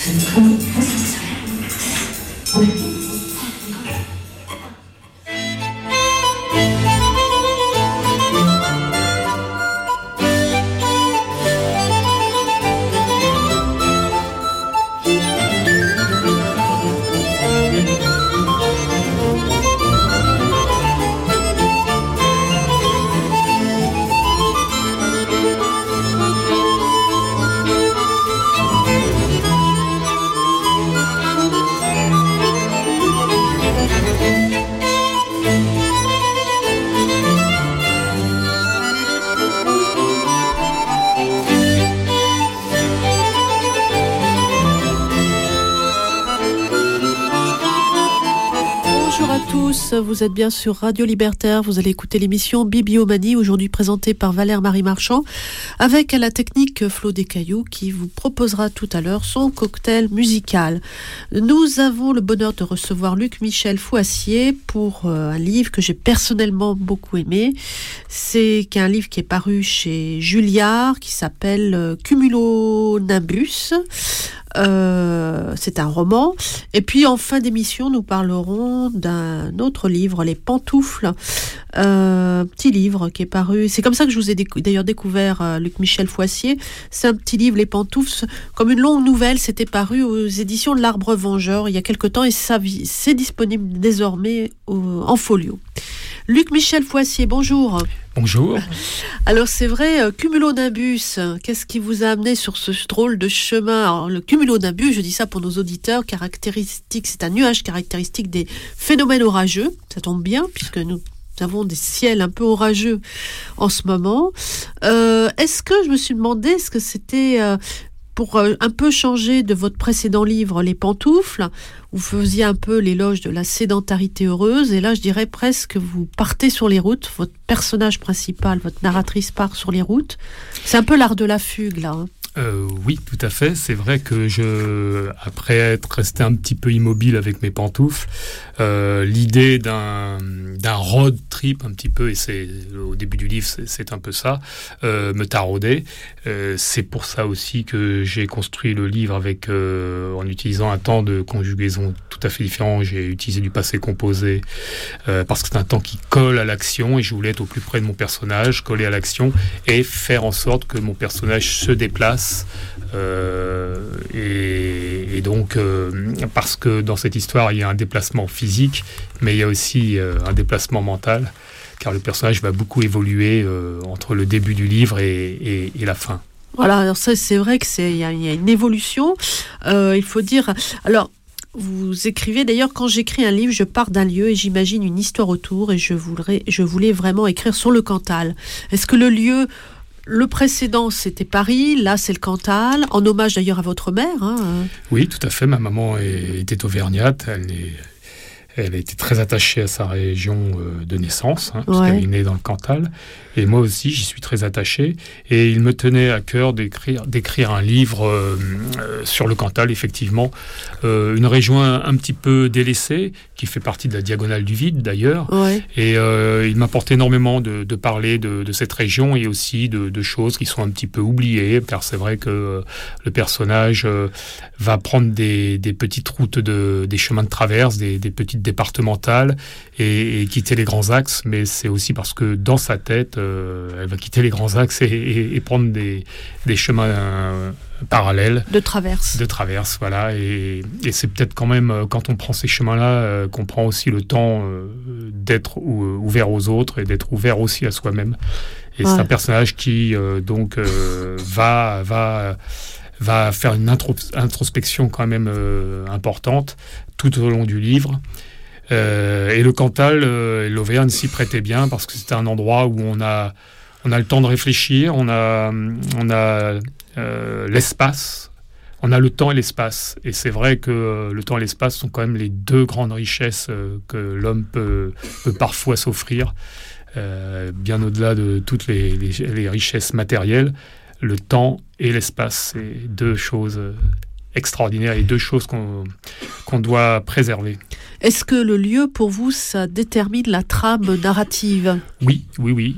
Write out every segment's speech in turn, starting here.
Vous êtes bien sur Radio Libertaire, vous allez écouter l'émission Bibliomanie, aujourd'hui présentée par Valère-Marie Marchand, avec à la technique Flo Descailloux qui vous proposera tout à l'heure son cocktail musical. Nous avons le bonheur de recevoir Luc-Michel Fouassier pour un livre que j'ai personnellement beaucoup aimé. C'est un livre qui est paru chez Julliard, qui s'appelle Cumulonimbus. C'est un roman. Et puis en fin d'émission, nous parlerons d'un autre livre, Les Pantoufles. Petit livre qui est paru. C'est comme ça que je vous ai d'ailleurs découvert Luc-Michel Fouassier. C'est un petit livre, Les Pantoufles, comme une longue nouvelle. C'était paru aux éditions de l'Arbre Vengeur il y a quelque temps et c'est disponible désormais en folio. Luc-Michel Fouassier, bonjour. Bonjour. Alors c'est vrai, cumulonimbus, qu'est-ce qui vous a amené sur ce drôle de chemin? Alors, le cumulonimbus, je dis ça pour nos auditeurs, c'est un nuage caractéristique des phénomènes orageux. Ça tombe bien puisque nous avons des ciels un peu orageux en ce moment. Est-ce que je me suis demandé, est-ce que c'était pour un peu changer de votre précédent livre, Les Pantoufles, vous faisiez un peu l'éloge de la sédentarité heureuse, et là je dirais presque que vous partez sur les routes, votre personnage principal, votre narratrice part sur les routes. C'est un peu l'art de la fugue là. Oui, tout à fait. C'est vrai que après être resté un petit peu immobile avec mes pantoufles, l'idée d'un road trip un petit peu, et c'est au début du livre, c'est un peu ça, me taraudait. C'est pour ça aussi que j'ai construit le livre en utilisant un temps de conjugaison tout à fait différent. J'ai utilisé du passé composé parce que c'est un temps qui colle à l'action et je voulais être au plus près de mon personnage, coller à l'action et faire en sorte que mon personnage se déplace. Et donc parce que dans cette histoire il y a un déplacement physique mais il y a aussi un déplacement mental car le personnage va beaucoup évoluer entre le début du livre et la fin. Voilà, alors ça c'est vrai qu'il y a une évolution, il faut dire. Alors vous écrivez d'ailleurs, quand j'écris un livre, je pars d'un lieu et j'imagine une histoire autour et je voulais vraiment écrire sur le Cantal. Est-ce que le précédent, c'était Paris, là, c'est le Cantal, en hommage d'ailleurs à votre mère. Oui, tout à fait. Ma maman était auvergnate. Elle était très attachée à sa région de naissance, puisqu'elle est née dans le Cantal. Et moi aussi, j'y suis très attaché. Et il me tenait à cœur d'écrire un livre sur le Cantal, effectivement. Une région un petit peu délaissée, qui fait partie de la diagonale du vide, d'ailleurs. Ouais. Et il m'apporte énormément de parler de cette région et aussi de choses qui sont un petit peu oubliées, car c'est vrai que le personnage va prendre des petites routes, des chemins de traverse, des petites départementales et quitter les grands axes, mais c'est aussi parce que dans sa tête, elle va quitter les grands axes et prendre des chemins parallèles. De traverse, voilà. Et c'est peut-être quand même, quand on prend ces chemins-là, qu'on prend aussi le temps d'être ouvert aux autres et d'être ouvert aussi à soi-même. Et c'est un personnage qui, va faire une introspection quand même importante tout au long du livre. Et le Cantal, l'Auvergne s'y prêtait bien parce que c'était un endroit où on a le temps de réfléchir, on a l'espace, on a le temps et l'espace. Et c'est vrai que le temps et l'espace sont quand même les deux grandes richesses que l'homme peut parfois s'offrir, bien au-delà de toutes les richesses matérielles. Le temps et l'espace, c'est deux choses extraordinaires et deux choses qu'on doit préserver. Est-ce que le lieu, pour vous, ça détermine la trame narrative ?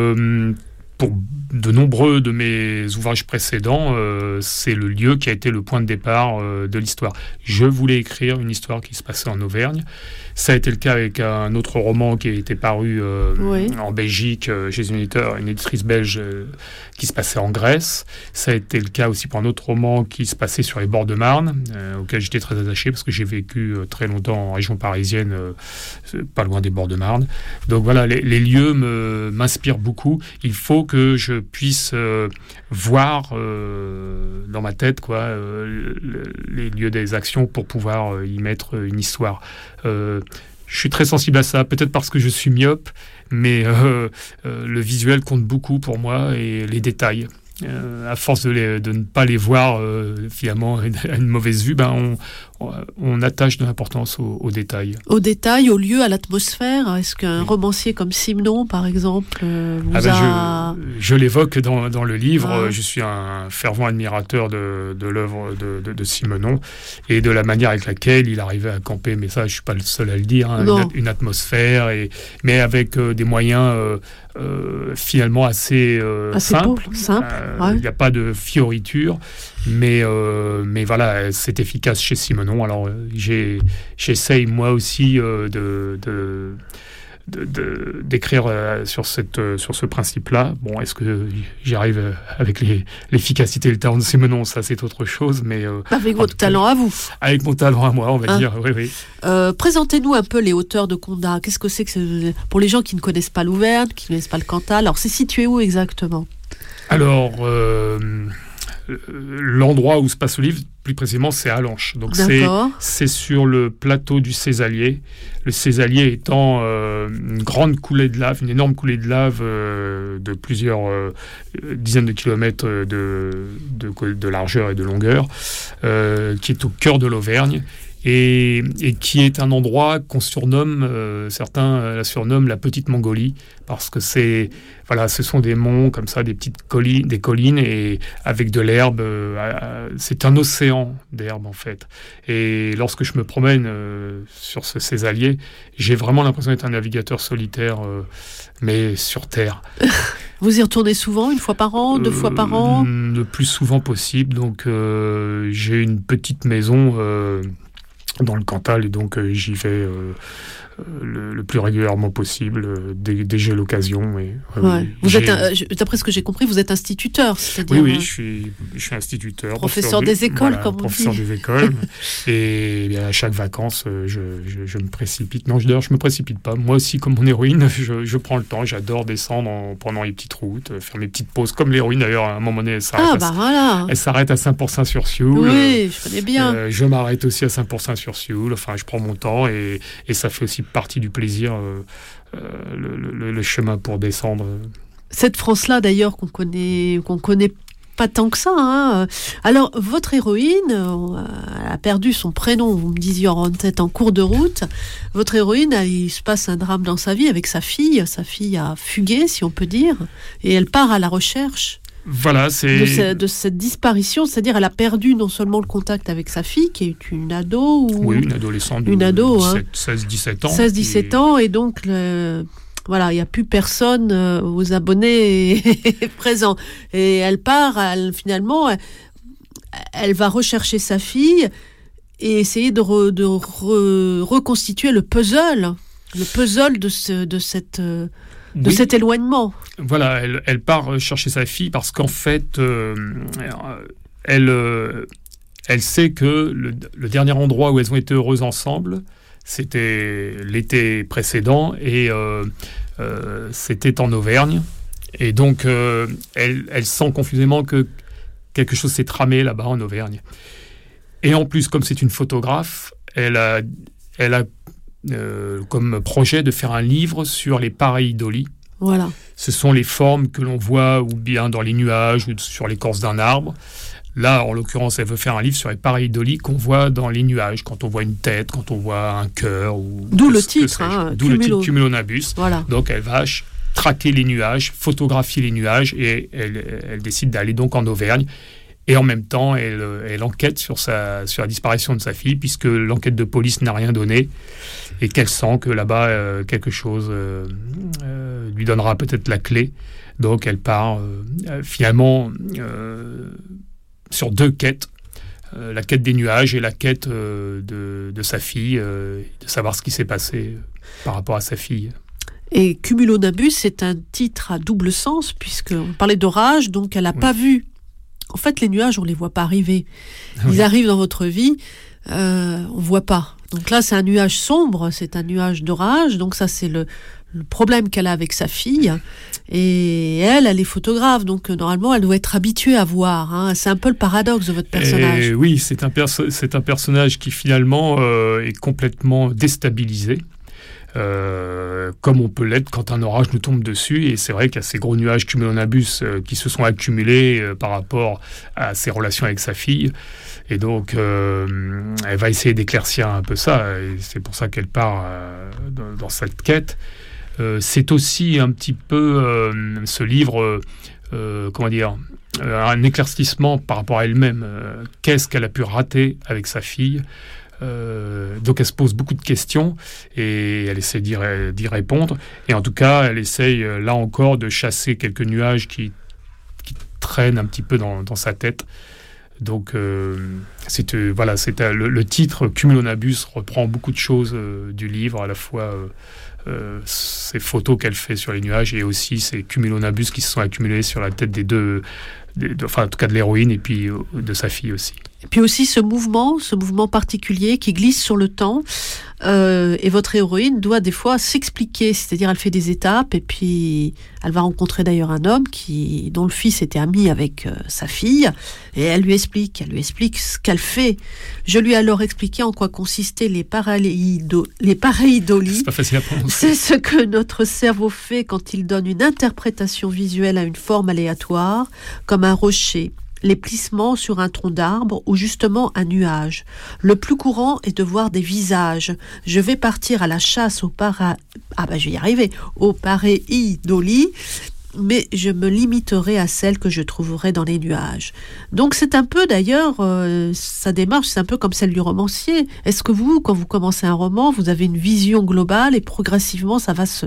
Oui. Pour de nombreux de mes ouvrages précédents, c'est le lieu qui a été le point de départ de l'histoire. Je voulais écrire une histoire qui se passait en Auvergne. Ça a été le cas avec un autre roman qui a été paru en Belgique chez une éditrice belge qui se passait en Grèce. Ça a été le cas aussi pour un autre roman qui se passait sur les bords de Marne, auquel j'étais très attaché parce que j'ai vécu très longtemps en région parisienne, pas loin des bords de Marne. Donc voilà, les lieux m'inspirent beaucoup. Il faut que je puisse voir dans ma tête les lieux des actions pour pouvoir y mettre une histoire. Je suis très sensible à ça, peut-être parce que je suis myope, mais le visuel compte beaucoup pour moi et les détails. À force de ne pas les voir finalement à une mauvaise vue, on attache de l'importance aux détails. Aux détails, aux lieux, à l'atmosphère. Est-ce qu'un romancier comme Simenon, par exemple, je l'évoque dans le livre. Je suis un fervent admirateur de l'œuvre de Simenon et de la manière avec laquelle il arrivait à camper, mais ça, je ne suis pas le seul à le dire, une atmosphère, mais avec des moyens finalement assez simples. Il n'y a pas de fioriture, mais voilà, c'est efficace chez Simenon. Alors j'essaye moi aussi d'écrire sur ce principe-là. Bon, est-ce que j'y arrive avec l'efficacité et le talent de Simenon? Ça, c'est autre chose, mais avec votre talent à vous. Avec mon talent à moi, on va dire. Oui. Présentez-nous un peu les hauteurs de Condat. Qu'est-ce que c'est que pour les gens qui ne connaissent pas l'Auvergne, qui ne connaissent pas le Cantal? Alors, c'est situé où exactement? Alors, l'endroit où se passe le livre, plus précisément, c'est à Lanches. Donc c'est sur le plateau du Césalier. Le Césalier étant une grande coulée de lave, une énorme coulée de lave de plusieurs dizaines de kilomètres de largeur et de longueur, qui est au cœur de l'Auvergne. Et qui est un endroit qu'on surnomme, certains la surnomment la Petite Mongolie, parce que ce sont des monts comme ça, des collines, et avec de l'herbe. C'est un océan d'herbe en fait. Et lorsque je me promène sur ce Césalier, j'ai vraiment l'impression d'être un navigateur solitaire, mais sur terre. Vous y retournez souvent, une fois par an, 2 fois par an? Le plus souvent possible. Donc j'ai une petite maison dans le Cantal, et donc j'y vais le plus régulièrement possible dès que j'ai l'occasion. Vous êtes, d'après ce que j'ai compris, vous êtes instituteur, c'est-à-dire... Oui, je suis instituteur. Professeur des écoles, comme on dit. Professeur des écoles. Et à chaque vacances, je me précipite. Non, d'ailleurs, je me précipite pas. Moi aussi, comme mon héroïne, je prends le temps. J'adore descendre pendant les petites routes, faire mes petites pauses. Comme l'héroïne, d'ailleurs, à un moment donné, elle s'arrête à Saint-Pourçain-sur-Sioule. Oui, je connais bien. Je m'arrête aussi à Saint-Pourçain-sur-Sioule. Enfin, je prends mon temps et ça fait aussi partie du plaisir, le chemin pour descendre. Cette France-là, d'ailleurs, qu'on connaît pas tant que ça. Hein. Alors, votre héroïne, elle a perdu son prénom, vous me disiez en tête en cours de route. Votre héroïne, il se passe un drame dans sa vie avec sa fille. Sa fille a fugué, si on peut dire, et elle part à la recherche. Voilà, de cette disparition, c'est-à-dire elle a perdu non seulement le contact avec sa fille, qui est une ado... Oui, une adolescente de 16-17 ans. 16-17 ans, et donc... il n'y a plus personne aux abonnés présents. Et elle part, finalement, elle va rechercher sa fille et essayer de reconstituer le puzzle de cet éloignement. Voilà, elle part chercher sa fille parce qu'en fait, elle sait que le dernier endroit où elles ont été heureuses ensemble, c'était l'été précédent et c'était en Auvergne. Et donc, elle sent confusément que quelque chose s'est tramé là-bas en Auvergne. Et en plus, comme c'est une photographe, elle a comme projet de faire un livre sur les pareidolie. Voilà. Ce sont les formes que l'on voit ou bien dans les nuages ou sur l'écorce d'un arbre. Là, en l'occurrence, elle veut faire un livre sur les pareidolies qu'on voit dans les nuages, quand on voit une tête, quand on voit un cœur. D'où le titre, le titre Cumulonimbus. Voilà. Donc, elle va traquer les nuages, photographier les nuages, et elle décide d'aller donc en Auvergne. Et en même temps, elle enquête sur la disparition de sa fille, puisque l'enquête de police n'a rien donné, et qu'elle sent que là-bas, quelque chose lui donnera peut-être la clé Donc elle part finalement sur 2 quêtes. La quête des nuages et la quête de sa fille, de savoir ce qui s'est passé par rapport à sa fille. Et Cumulonimbus, c'est un titre à double sens, puisqu'on parlait d'orage, donc elle n'a pas vu. En fait, les nuages, on ne les voit pas arriver. Ils arrivent dans votre vie, on ne voit pas. Donc là, c'est un nuage sombre, c'est un nuage d'orage, donc ça, c'est le problème qu'elle a avec sa fille. Et elle est photographe, donc normalement, elle doit être habituée à voir. Hein. C'est un peu le paradoxe de votre personnage. Oui, c'est un personnage qui finalement est complètement déstabilisé. Comme on peut l'être quand un orage nous tombe dessus, et c'est vrai qu'il y a ces gros nuages cumulonimbus qui se sont accumulés par rapport à ses relations avec sa fille, et donc elle va essayer d'éclaircir un peu ça, et c'est pour ça qu'elle part dans cette quête. C'est aussi un petit peu ce livre, un éclaircissement par rapport à elle-même. Qu'est-ce qu'elle a pu rater avec sa fille? Donc elle se pose beaucoup de questions et elle essaie d'y répondre, et en tout cas elle essaye là encore de chasser quelques nuages qui traînent un petit peu dans sa tête. Donc le titre Cumulonimbus reprend beaucoup de choses du livre, à la fois ces photos qu'elle fait sur les nuages et aussi ces cumulonimbus qui se sont accumulés sur la tête en tout cas de l'héroïne et puis de sa fille aussi. Et puis aussi ce mouvement particulier qui glisse sur le temps, et votre héroïne doit des fois s'expliquer, c'est-à-dire elle fait des étapes et puis elle va rencontrer d'ailleurs un homme dont le fils était ami avec sa fille, et elle lui explique ce qu'elle fait. Je lui ai alors expliqué en quoi consistaient les pareidolie. C'est pas facile à prononcer. C'est ce que notre cerveau fait quand il donne une interprétation visuelle à une forme aléatoire, comme un rocher, les plissements sur un tronc d'arbre ou justement un nuage. Le plus courant est de voir des visages. Je vais partir à la chasse au pareidolie, mais je me limiterai à celles que je trouverai dans les nuages. Donc c'est un peu d'ailleurs, sa démarche, c'est un peu comme celle du romancier. Est-ce que vous, quand vous commencez un roman, vous avez une vision globale et progressivement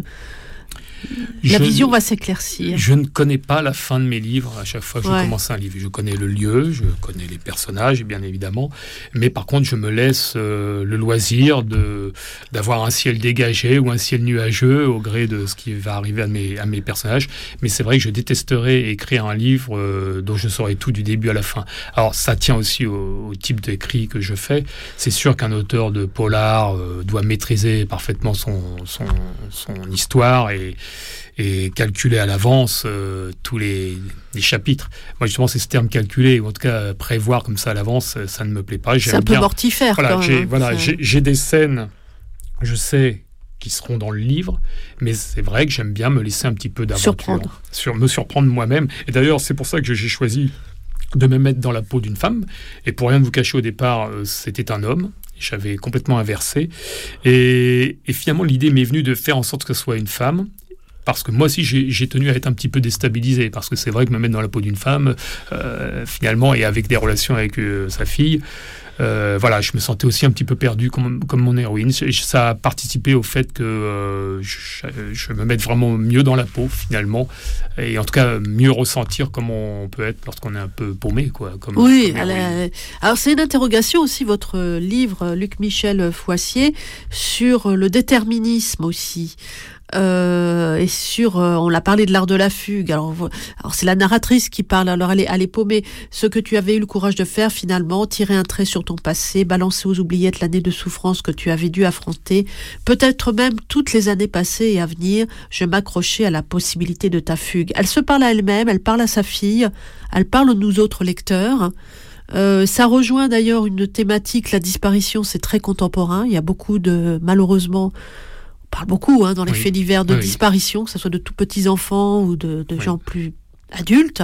la vision va s'éclaircir? Je ne connais pas la fin de mes livres à chaque fois que je commence un livre. Je connais le lieu, je connais les personnages, bien évidemment, mais par contre, je me laisse le loisir d'avoir un ciel dégagé ou un ciel nuageux au gré de ce qui va arriver à mes personnages. Mais c'est vrai que je détesterais écrire un livre dont je saurais tout du début à la fin. Alors, ça tient aussi au type d'écrit que je fais. C'est sûr qu'un auteur de polar doit maîtriser parfaitement son histoire et calculer à l'avance tous les chapitres. Moi, justement, c'est ce terme calculer, ou en tout cas prévoir comme ça à l'avance, ça ne me plaît pas. C'est un peu mortifère. J'ai des scènes, je sais, qui seront dans le livre, mais c'est vrai que j'aime bien me laisser un petit peu d'aventure. Me surprendre moi-même. Et d'ailleurs, c'est pour ça que j'ai choisi de me mettre dans la peau d'une femme. Et pour rien vous cacher, au départ, c'était un homme. J'avais complètement inversé. Et finalement, l'idée m'est venue de faire en sorte que ce soit une femme. Parce que moi aussi, j'ai tenu à être un petit peu déstabilisé. Parce que c'est vrai que me mettre dans la peau d'une femme, finalement, et avec des relations avec sa fille, je me sentais aussi un petit peu perdu comme mon héroïne. Ça a participé au fait que je me mette vraiment mieux dans la peau, finalement. Et en tout cas, mieux ressentir comment on peut être lorsqu'on est un peu paumé, quoi. Alors c'est une interrogation aussi, votre livre, Luc-Michel Foissier, sur le déterminisme aussi. Et on l'a parlé de l'art de la fugue. Alors c'est la narratrice qui parle. Alors elle est paumée. Ce que tu avais eu le courage de faire finalement, tirer un trait sur ton passé, balancer aux oubliettes l'année de souffrance que tu avais dû affronter, peut-être même toutes les années passées et à venir. Je m'accrochais à la possibilité de ta fugue. Elle se parle à elle-même, elle parle à sa fille, elle parle aux nous autres lecteurs. Ça rejoint d'ailleurs une thématique, la disparition, c'est très contemporain. Il y a beaucoup malheureusement, on parle beaucoup dans les faits divers de disparition, que ce soit de tout petits enfants ou de gens plus adultes.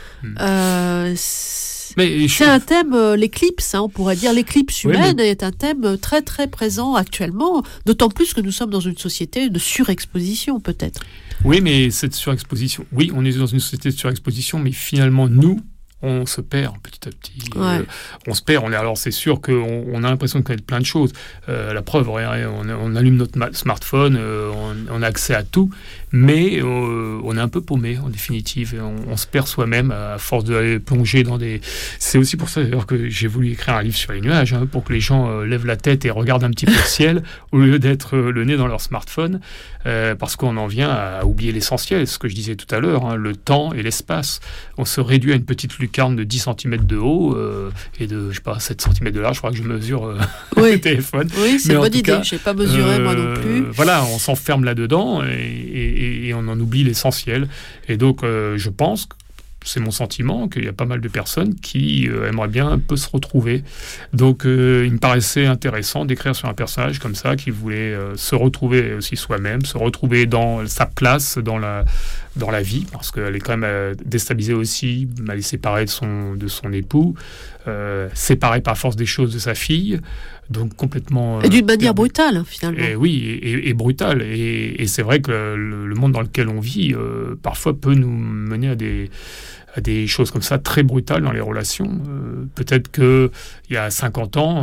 C'est un thème, l'éclipse, on pourrait dire l'éclipse humaine est un thème très très présent actuellement, d'autant plus que nous sommes dans une société de surexposition peut-être. Oui, mais cette surexposition, on est dans une société de surexposition, mais finalement nous, on se perd petit à petit. Ouais. On se perd. Alors c'est sûr qu'on a l'impression de connaître plein de choses. La preuve, on allume notre smartphone, on a accès à tout, mais on est un peu paumé en définitive. Et on se perd soi-même à force d'aller plonger dans des... C'est aussi pour ça d'ailleurs que j'ai voulu écrire un livre sur les nuages, pour que les gens lèvent la tête et regardent un petit peu le ciel au lieu d'être le nez dans leur smartphone, parce qu'on en vient à oublier l'essentiel, ce que je disais tout à l'heure, le temps et l'espace. On se réduit à une petite lucarne de 10 cm de haut et de, 7 cm de large. Je crois que je mesure le téléphone. Oui, c'est une bonne idée. Je n'ai pas mesuré moi non plus. Voilà, on s'enferme là-dedans et on en oublie l'essentiel. Et donc, je pense que c'est mon sentiment, qu'il y a pas mal de personnes qui aimeraient bien un peu se retrouver. Donc, il me paraissait intéressant d'écrire sur un personnage comme ça, qui voulait se retrouver aussi soi-même, se retrouver dans sa place dans la vie, parce qu'elle est quand même déstabilisée aussi, elle est séparée de son époux, séparée par force des choses de sa fille, donc complètement... et d'une manière brutale, finalement. Et oui, et brutale. Et c'est vrai que le monde dans lequel on vit, parfois, peut nous mener à des choses comme ça, très brutales dans les relations. Peut-être qu'il y a 50 ans...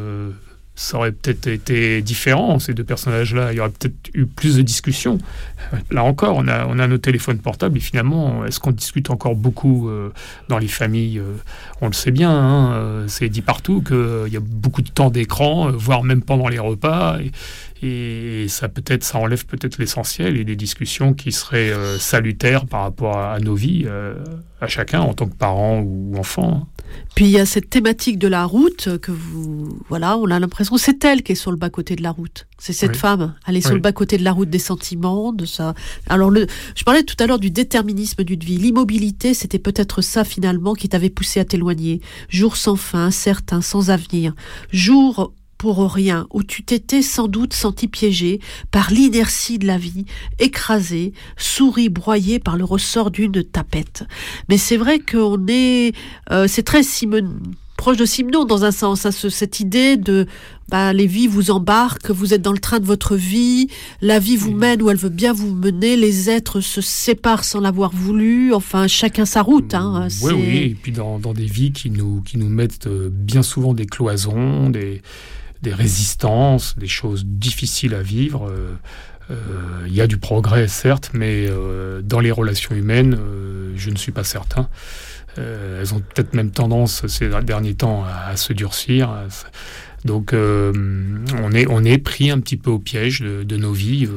ça aurait peut-être été différent, ces deux personnages-là. Il y aurait peut-être eu plus de discussions. Là encore, on a nos téléphones portables et finalement, est-ce qu'on discute encore beaucoup dans les familles ? On le sait bien, c'est dit partout qu'il y a beaucoup de temps d'écran, voire même pendant les repas. Et ça enlève peut-être l'essentiel et des discussions qui seraient salutaires par rapport à nos vies, à chacun en tant que parent ou enfant. Puis il y a cette thématique de la route que on a l'impression que c'est elle qui est sur le bas-côté de la route. C'est cette femme, elle est sur le bas-côté de la route des sentiments, de ça. Alors je parlais tout à l'heure du déterminisme d'une vie. L'immobilité, c'était peut-être ça finalement qui t'avait poussé à t'éloigner. Jour sans fin, incertain, sans avenir. Jour pour rien, où tu t'étais sans doute senti piégé par l'inertie de la vie, écrasé, souris broyé par le ressort d'une tapette. Mais c'est vrai qu'on est... c'est très proche de Simenon dans un sens, cette idée de... les vies vous embarquent, vous êtes dans le train de votre vie, la vie vous mène où elle veut bien vous mener, les êtres se séparent sans l'avoir voulu, enfin chacun sa route. Oui, et puis dans des vies qui nous mettent bien souvent des cloisons, des résistances, des choses difficiles à vivre. Il y a du progrès, certes, mais dans les relations humaines, je ne suis pas certain. Elles ont peut-être même tendance, ces derniers temps, à se durcir. Donc, on est pris un petit peu au piège de nos vies.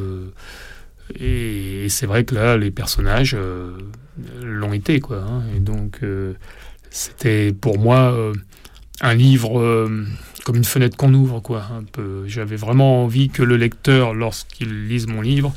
Et c'est vrai que là, les personnages l'ont été, quoi. Et donc, c'était pour moi un livre... comme une fenêtre qu'on ouvre, quoi, un peu. J'avais vraiment envie que le lecteur, lorsqu'il lise mon livre,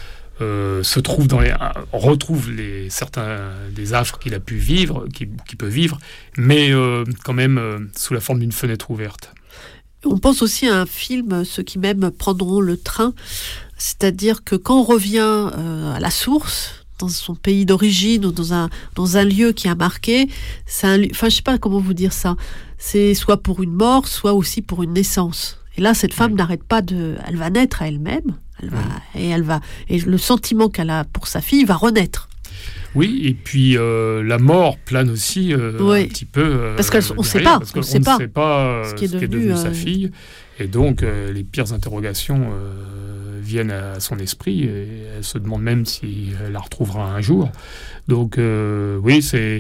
retrouve certains des affres qu'il a pu vivre, qu'il peut vivre, mais quand même sous la forme d'une fenêtre ouverte. On pense aussi à un film, ceux qui m'aiment prendront le train, c'est-à-dire que quand on revient à la source, dans son pays d'origine ou dans un lieu qui a marqué, je sais pas comment vous dire ça, c'est soit pour une mort, soit aussi pour une naissance. Et là, cette femme n'arrête pas elle va naître à elle-même, et le sentiment qu'elle a pour sa fille va renaître. Oui, et puis la mort plane aussi un petit peu. Parce qu'on ne sait pas. Parce qu'on ne sait pas ce qui est devenu sa fille. Et donc, les pires interrogations viennent à son esprit. Et elle se demande même si elle la retrouvera un jour. Donc, oui, c'est...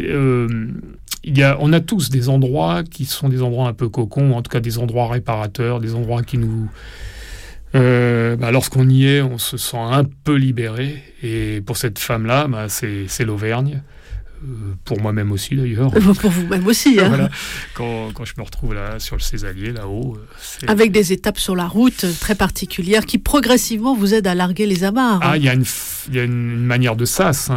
on a tous des endroits qui sont des endroits un peu cocons, en tout cas des endroits réparateurs, des endroits qui nous... lorsqu'on y est, on se sent un peu libéré. Et pour cette femme-là, c'est l'Auvergne. Pour moi-même aussi, d'ailleurs. Pour vous-même aussi. Voilà. Quand je me retrouve là, sur le Césalier, là-haut... Avec des étapes sur la route très particulières qui, progressivement, vous aident à larguer les amarres. Il y a une manière de sas.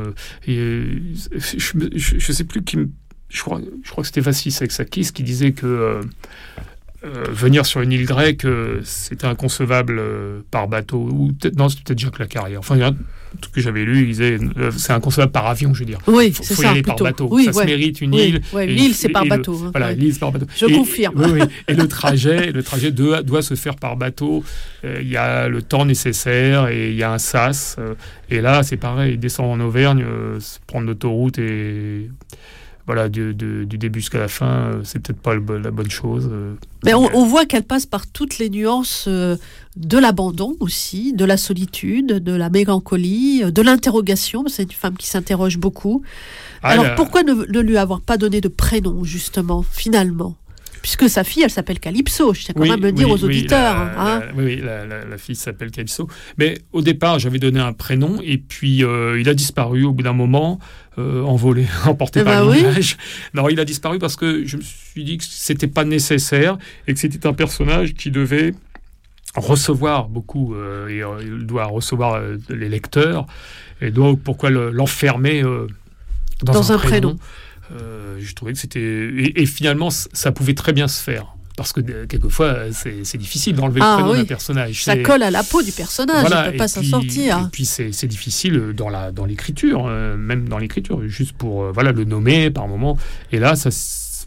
Je sais plus qui... Je crois que c'était Vassis Sexakis qui disait que... venir sur une île grecque, c'était inconcevable par bateau. Ou c'est peut-être Jacques Lacarrière. Enfin, il y a un truc que j'avais lu, il disait c'est inconcevable par avion, je veux dire. Oui, c'est ça. Il faut y aller par bateau. Ça se mérite une île. Oui, l'île, c'est par bateau. L'île, c'est par bateau. Je confirme. Oui. Et le trajet doit se faire par bateau. Il y a le temps nécessaire et il y a un sas. Et là, c'est pareil, descendre en Auvergne, prendre l'autoroute et... voilà, du début jusqu'à la fin, c'est peut-être pas la bonne chose. Mais on voit qu'elle passe par toutes les nuances de l'abandon aussi, de la solitude, de la mélancolie, de l'interrogation. C'est une femme qui s'interroge beaucoup. Alors pourquoi ne lui avoir pas donné de prénom, justement, finalement ? Puisque sa fille, elle s'appelle Calypso, je tiens quand même à le dire aux auditeurs. La fille s'appelle Calypso. Mais au départ, j'avais donné un prénom, et puis il a disparu au bout d'un moment, envolé, emporté par le nuage. Non, il a disparu parce que je me suis dit que c'était pas nécessaire, et que c'était un personnage qui devait recevoir beaucoup, et il doit recevoir les lecteurs, et donc pourquoi l'enfermer dans un prénom. Je trouvais que c'était... Et finalement, ça pouvait très bien se faire. Parce que quelquefois, c'est difficile d'enlever le prénom d'un personnage. Ça colle à la peau du personnage, voilà, il ne peut pas s'en sortir. Et puis, c'est difficile dans l'écriture, même dans l'écriture, juste pour le nommer par moment. Et là, ça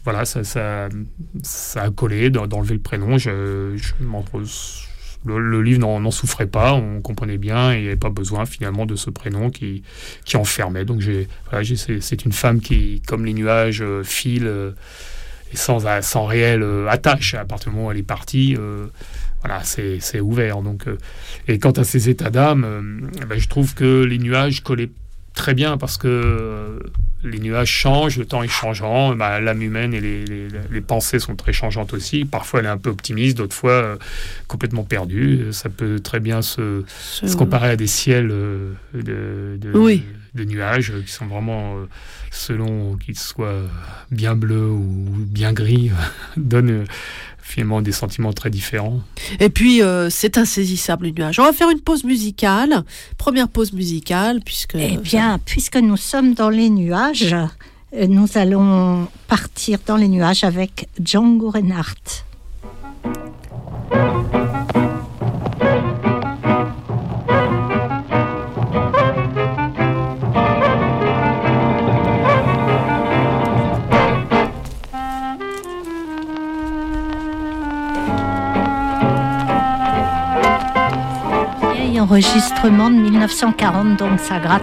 a collé d'enlever le prénom. Le livre n'en souffrait pas, on comprenait bien, et il n'y avait pas besoin finalement de ce prénom qui enfermait. Donc c'est une femme qui, comme les nuages, file et sans réelle attache. À partir du moment où elle est partie, c'est ouvert. Donc, et quant à ces états d'âme, je trouve que les nuages collaient très bien, parce que les nuages changent, le temps est changeant, l'âme humaine et les pensées sont très changeantes aussi. Parfois elle est un peu optimiste, d'autres fois complètement perdue. Ça peut très bien se comparer à des ciels de nuages qui sont vraiment, selon qu'ils soient bien bleus ou bien gris, donnent finalement des sentiments très différents. Et puis, c'est insaisissable, les nuages. On va faire une pause musicale. Première pause musicale, puisque nous sommes dans les nuages, nous allons partir dans les nuages avec Django Reinhardt. Enregistrement de 1940, donc ça gratte.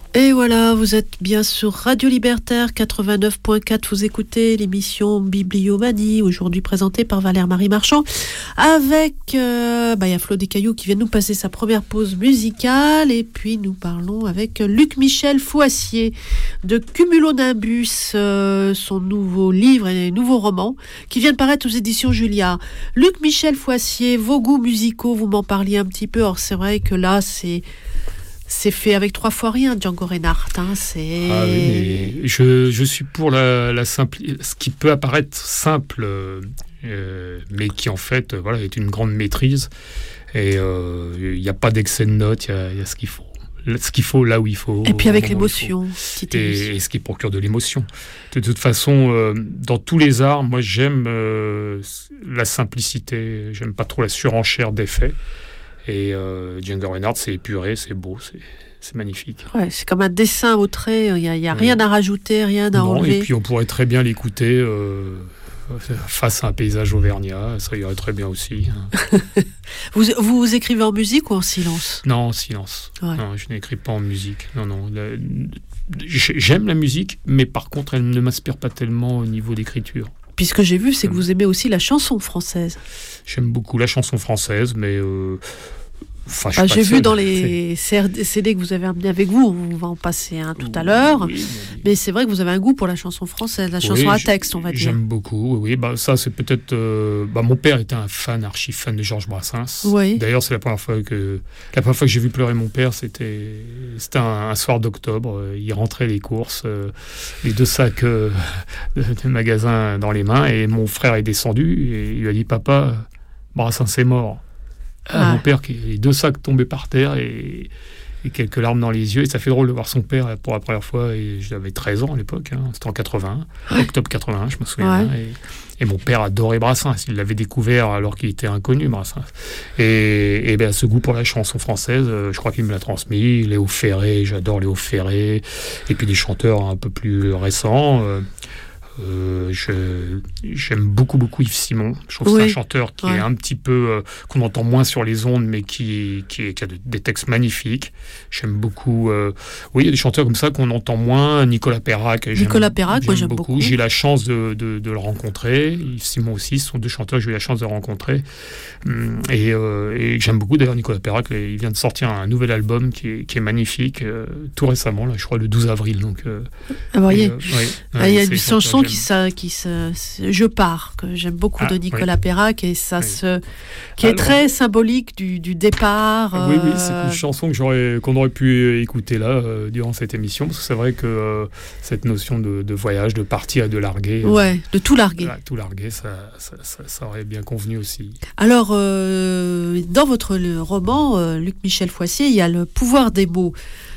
Et voilà, vous êtes bien sur Radio Libertaire 89.4, vous écoutez l'émission Bibliomanie, aujourd'hui présentée par Valère-Marie Marchand, avec, y a Flo Descailloux qui vient de nous passer sa première pause musicale, et puis nous parlons avec Luc-Michel Foissier de Cumulonimbus, son nouveau livre et nouveau roman, qui vient de paraître aux éditions Julia. Luc-Michel Foissier, vos goûts musicaux, vous m'en parliez un petit peu, or c'est vrai que là, c'est fait avec 3 fois rien, Django Reinhardt. Ah oui, mais je suis pour ce qui peut apparaître simple, mais qui en fait est une grande maîtrise. Et il n'y a pas d'excès de notes, il y a ce qu'il faut. Ce qu'il faut là où il faut. Et puis avec l'émotion. Et ce qui procure de l'émotion. De toute façon, dans tous les arts, moi j'aime la simplicité, j'aime pas trop la surenchère d'effets. Et Django Reinhardt, c'est épuré, c'est beau, c'est magnifique. Ouais, c'est comme un dessin au trait, il n'y a rien à rajouter, rien à enlever. Et puis on pourrait très bien l'écouter face à un paysage auvergnat, ça irait très bien aussi. Vous écrivez en musique ou en silence ? Non, en silence. Ouais. Non, je n'écris pas en musique. Non. J'aime la musique, mais par contre, elle ne m'inspire pas tellement au niveau d'écriture. Puis ce que j'ai vu, c'est que vous aimez aussi la chanson française. J'aime beaucoup la chanson française, mais... j'ai vu dans les CD que vous avez amenés avec vous, on va en passer un tout à l'heure, mais c'est vrai que vous avez un goût pour la chanson française, la chanson à texte, on va dire. J'aime beaucoup, oui. Ça, c'est peut-être... mon père était un archi-fan de Georges Brassens. Oui. D'ailleurs, c'est la première fois que j'ai vu pleurer mon père, c'était un soir d'octobre. Il rentrait les courses, les 2 sacs de magasin dans les mains, et mon frère est descendu, et il lui a dit « Papa, Brassens est mort ». Mon père, les 2 sacs tombaient par terre et quelques larmes dans les yeux. Et ça fait drôle de voir son père pour la première fois. Et j'avais 13 ans à l'époque, c'était en 81, octobre 81, je me souviens. Ouais. Et mon père adorait Brassens. Il l'avait découvert alors qu'il était inconnu, Brassens. Et ce goût pour la chanson française, je crois qu'il me l'a transmis. Léo Ferré, j'adore Léo Ferré. Et puis des chanteurs un peu plus récents. J'aime beaucoup Yves Simon. Je trouve que c'est un chanteur qui est un petit peu qu'on entend moins sur les ondes, mais qui a des textes magnifiques. J'aime beaucoup. Il y a des chanteurs comme ça qu'on entend moins. Nicolas Perrac, moi j'aime beaucoup. J'ai eu la chance de le rencontrer. Yves Simon aussi, ce sont 2 chanteurs que j'ai eu la chance de rencontrer. Et j'aime beaucoup. D'ailleurs, Nicolas Perrac, il vient de sortir un nouvel album qui est magnifique, tout récemment, là, je crois le 12 avril. Donc, il y a une chanson Je pars, que j'aime beaucoup de Nicolas Perrac, et ça qui est très symbolique du départ. Oui, c'est une chanson qu'on aurait pu écouter là durant cette émission, parce que c'est vrai que cette notion de voyage, de partir et de larguer. De tout larguer. Tout larguer, ça aurait bien convenu aussi. Alors, dans votre roman, Luc-Michel Foissier, il y a le pouvoir des mots.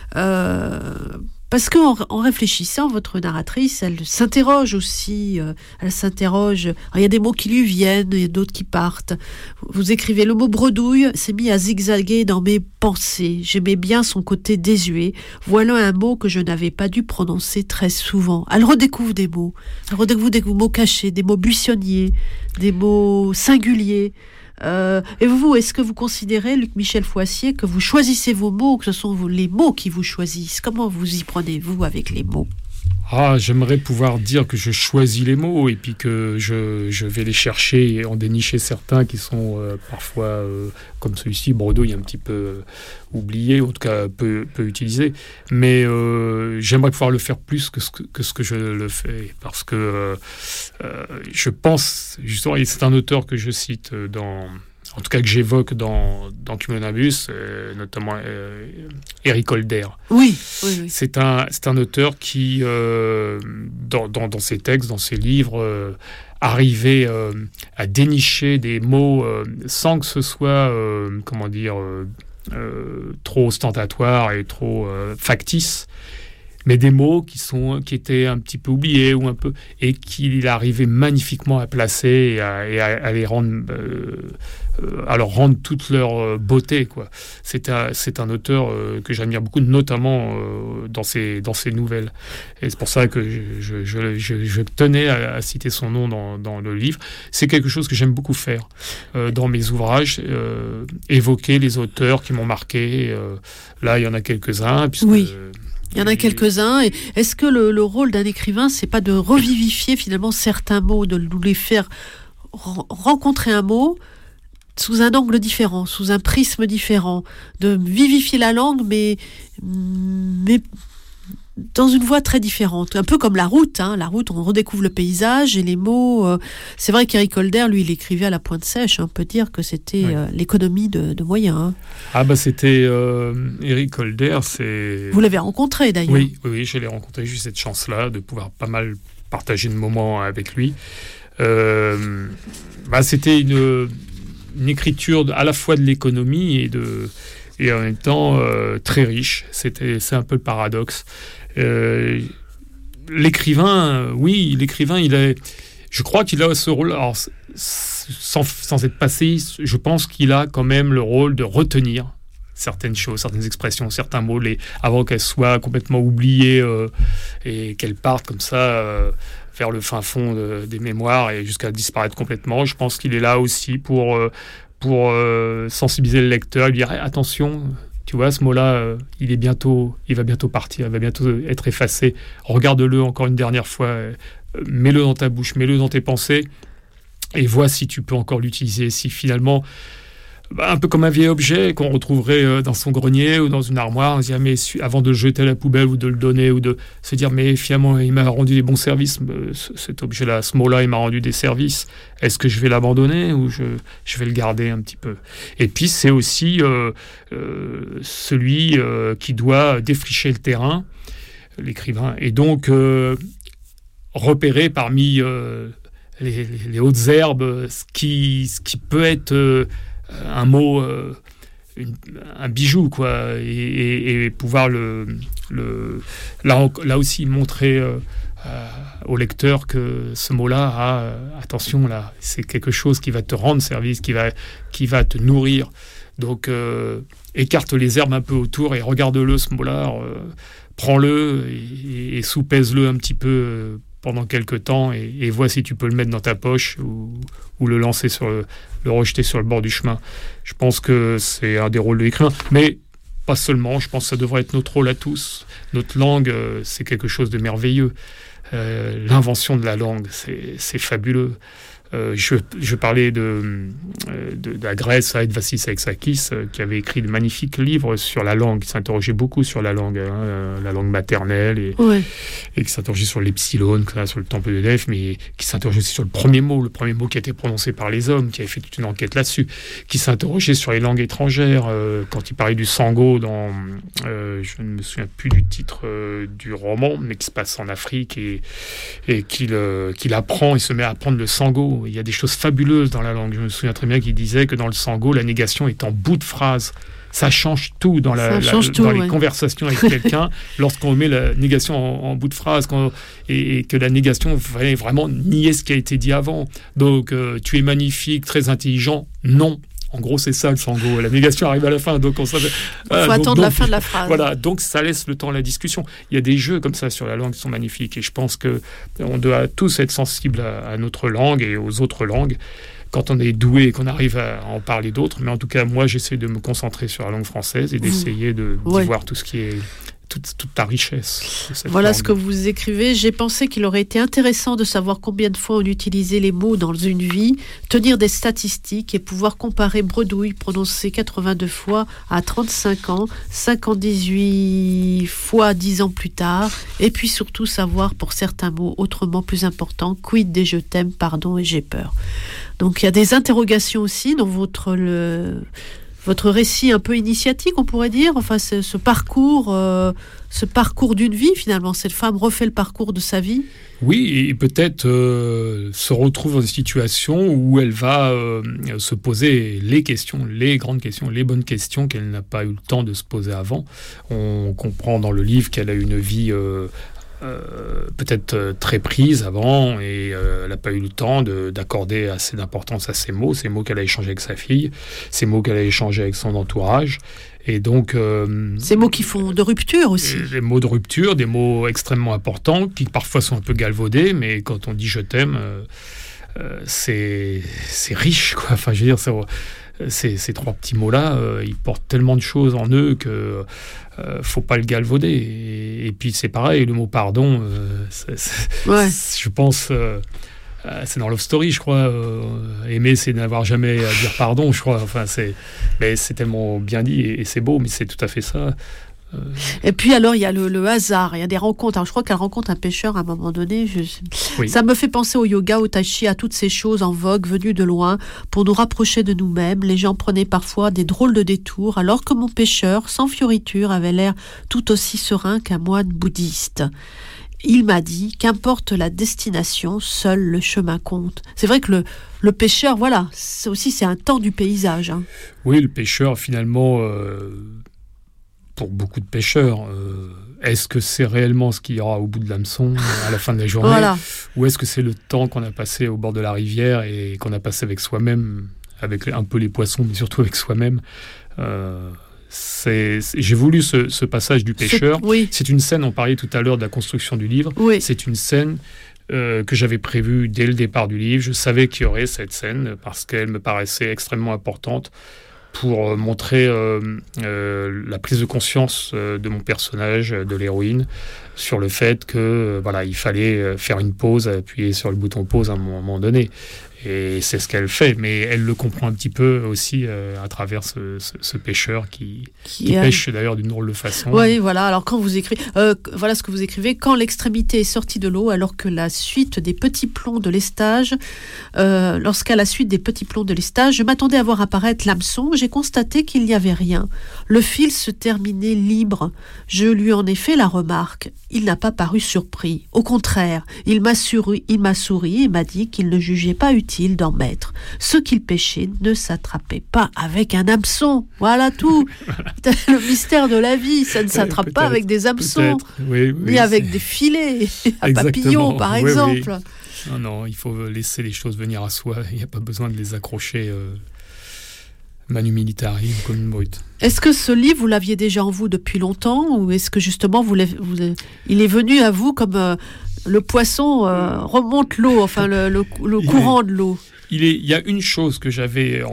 Parce qu'en réfléchissant, votre narratrice, elle s'interroge aussi. Il y a des mots qui lui viennent, il y a d'autres qui partent. Vous écrivez « Le mot bredouille s'est mis à zigzaguer dans mes pensées. J'aimais bien son côté désuet. Voilà un mot que je n'avais pas dû prononcer très souvent. » Elle redécouvre des mots. Elle redécouvre des mots cachés, des mots buissonniers, des mots singuliers. Et vous, est-ce que vous considérez, Luc-Michel Foissier, que vous choisissez vos mots, que ce sont les mots qui vous choisissent ? Comment vous y prenez-vous avec les mots ? J'aimerais pouvoir dire que je choisis les mots et puis que je vais les chercher et en dénicher certains qui sont parfois, comme celui-ci, bredouille, un petit peu oublié, en tout cas peu utilisé. Mais j'aimerais pouvoir le faire plus que ce que je le fais, parce que je pense, justement, et c'est un auteur que je cite en tout cas que j'évoque dans Cumulonimbus, notamment Eric Holder. Oui. C'est un auteur qui, dans ses textes, dans ses livres, arrivait à dénicher des mots sans que ce soit, trop ostentatoire et trop factice, mais des mots qui étaient un petit peu oubliés ou un peu, et qu'il arrivait magnifiquement à placer et à les rendre, à leur rendre toute leur beauté, quoi. C'est un auteur que j'admire beaucoup, notamment dans ses nouvelles. Et c'est pour ça que je tenais à citer son nom dans le livre. C'est quelque chose que j'aime beaucoup faire dans mes ouvrages, évoquer les auteurs qui m'ont marqué. Là, il y en a quelques-uns, puisque... Oui. Il y en a quelques-uns. Et est-ce que le rôle d'un écrivain, c'est pas de revivifier finalement certains mots, de nous les faire rencontrer un mot sous un angle différent, sous un prisme différent, de vivifier la langue, mais dans une voie très différente, un peu comme la route. La route, on redécouvre le paysage et les mots. C'est vrai qu'Éric Holder, lui, il écrivait à la pointe sèche. On peut dire que c'était l'économie de moyens. C'était Éric Holder. Vous l'avez rencontré d'ailleurs. Oui, je l'ai rencontré. J'ai eu cette chance-là de pouvoir pas mal partager de moments avec lui. C'était une écriture à la fois de l'économie et en même temps très riche. C'est un peu le paradoxe. L'écrivain, je crois qu'il a ce rôle. Alors, sans être passéiste, je pense qu'il a quand même le rôle de retenir certaines choses, certaines expressions, certains mots, avant qu'elles soient complètement oubliées et qu'elles partent comme ça vers le fin fond des mémoires et jusqu'à disparaître complètement. Je pense qu'il est là aussi pour sensibiliser le lecteur et lui dire attention. Tu vois, ce mot-là, il va bientôt partir, il va bientôt être effacé. Regarde-le encore une dernière fois, mets-le dans ta bouche, mets-le dans tes pensées, et vois si tu peux encore l'utiliser. Si finalement, un peu comme un vieil objet qu'on retrouverait dans son grenier ou dans une armoire, on se dit, avant de le jeter à la poubelle ou de le donner, ou de se dire, mais finalement, il m'a rendu des bons services, cet objet-là, ce mot-là, il m'a rendu des services. Est-ce que je vais l'abandonner ou je vais le garder un petit peu? Et puis, c'est aussi celui qui doit défricher le terrain, l'écrivain, et donc repérer parmi les hautes herbes ce qui peut être un mot, un bijou, quoi, et pouvoir là aussi montrer au lecteur que ce mot-là attention, là, c'est quelque chose qui va te rendre service, qui va te nourrir. Donc, écarte les herbes un peu autour et regarde-le, ce mot-là, prends-le et soupèse-le un petit peu pendant quelques temps et vois si tu peux le mettre dans ta poche ou le lancer le rejeter sur le bord du chemin. Je pense que c'est un des rôles de l'écrivain, mais pas seulement. Je pense que ça devrait être notre rôle à tous. Notre langue, c'est quelque chose de merveilleux. L'invention de la langue, c'est fabuleux. Je parlais de la Grèce, Saïd Vassis Alexakis, qui avait écrit de magnifiques livres sur la langue, qui s'interrogeait beaucoup sur la langue maternelle, et qui s'interrogeait sur l'epsilon, sur le temple de Delphes, mais qui s'interrogeait aussi sur le premier mot qui a été prononcé par les hommes, qui avait fait toute une enquête là-dessus, qui s'interrogeait sur les langues étrangères, quand il parlait du sango je ne me souviens plus du titre du roman, mais qui se passe en Afrique, et qu'il apprend, il se met à apprendre le sango. Il y a des choses fabuleuses dans la langue. Je me souviens très bien qu'il disait que dans le sango, la négation est en bout de phrase. Ça change tout dans les conversations avec quelqu'un lorsqu'on met la négation en bout de phrase et que la négation va vraiment nier ce qui a été dit avant. Donc, tu es magnifique, très intelligent. Non. En gros, c'est ça le sango. La négation arrive à la fin. Donc, il faut attendre la fin de la phrase. Voilà, donc ça laisse le temps à la discussion. Il y a des jeux comme ça sur la langue qui sont magnifiques. Et je pense qu'on doit tous être sensibles à notre langue et aux autres langues quand on est doué et qu'on arrive à en parler d'autres. Mais en tout cas, moi, j'essaie de me concentrer sur la langue française et d'essayer d'y voir tout ce qui est... toute ta richesse. Voilà langue. Ce que vous écrivez. J'ai pensé qu'il aurait été intéressant de savoir combien de fois on utilisait les mots dans une vie, tenir des statistiques et pouvoir comparer bredouille prononcée 82 fois à 35 ans, 58 fois 10 ans plus tard, et puis surtout savoir pour certains mots autrement plus importants, quid des je t'aime, pardon et j'ai peur. Donc il y a des interrogations aussi dans votre récit un peu initiatique, on pourrait dire, enfin ce parcours d'une vie finalement. Cette femme refait le parcours de sa vie. Oui, et peut-être se retrouve dans une situation où elle va se poser les questions, les grandes questions, les bonnes questions qu'elle n'a pas eu le temps de se poser avant. On comprend dans le livre qu'elle a une vie peut-être très prise avant et elle n'a pas eu le temps d'accorder assez d'importance à ces mots qu'elle a échangés avec sa fille, ces mots qu'elle a échangés avec son entourage. Et donc, ces mots qui font de rupture aussi. Des mots de rupture, des mots extrêmement importants qui parfois sont un peu galvaudés, mais quand on dit je t'aime, c'est riche, quoi. Enfin, je veux dire, ces trois petits mots-là, ils portent tellement de choses en eux que faut pas le galvauder. Et puis c'est pareil, le mot pardon, je pense, c'est dans Love Story, je crois. Aimer, c'est n'avoir jamais à dire pardon, je crois. Enfin, mais c'est tellement bien dit et c'est beau, mais c'est tout à fait ça. Et puis alors, il y a le hasard, il y a des rencontres. Alors, je crois qu'elle rencontre un pêcheur à un moment donné. Ça me fait penser au yoga, au tai chi, à toutes ces choses en vogue, venues de loin, pour nous rapprocher de nous-mêmes. Les gens prenaient parfois des drôles de détours, alors que mon pêcheur, sans fioriture, avait l'air tout aussi serein qu'un moine bouddhiste. Il m'a dit, qu'importe la destination, seul le chemin compte. C'est vrai que le pêcheur, voilà, c'est un temps du paysage. Hein. Oui, le pêcheur, finalement... pour beaucoup de pêcheurs, est-ce que c'est réellement ce qu'il y aura au bout de l'hameçon à la fin de la journée, voilà. Ou est-ce que c'est le temps qu'on a passé au bord de la rivière et qu'on a passé avec soi-même, avec un peu les poissons, mais surtout avec soi-même. J'ai voulu ce passage du pêcheur. C'est une scène, on parlait tout à l'heure de la construction du livre, c'est une scène que j'avais prévue dès le départ du livre. Je savais qu'il y aurait cette scène parce qu'elle me paraissait extrêmement importante pour montrer la prise de conscience de mon personnage, de l'héroïne, sur le fait que il fallait faire une pause, appuyer sur le bouton pause à un moment donné. Et c'est ce qu'elle fait, mais elle le comprend un petit peu aussi à travers ce pêcheur qui pêche d'ailleurs d'une drôle de façon. Oui, voilà. Alors quand vous écrivez, voilà ce que vous écrivez. Quand l'extrémité est sortie de l'eau, alors que la suite des petits plombs de l'estage, lorsqu'à la suite des petits plombs de l'estage, je m'attendais à voir apparaître l'hameçon. J'ai constaté qu'il n'y avait rien. Le fil se terminait libre. Je lui en ai fait la remarque. Il n'a pas paru surpris. Au contraire, il m'a souri et m'a dit qu'il ne jugeait pas utile d'en mettre. Ce qu'il pêchait ne s'attrapait pas avec un hameçon. Voilà tout. Le mystère de la vie, ça ne s'attrape pas avec des hameçons, ni avec des filets à papillons, par exemple. Non, il faut laisser les choses venir à soi. Il n'y a pas besoin de les accrocher manu militari ou comme une brute. Est-ce que ce livre, vous l'aviez déjà en vous depuis longtemps, ou est-ce que justement il est venu à vous comme le poisson remonte l'eau, enfin le courant de l'eau? Il y a deux choses que j'avais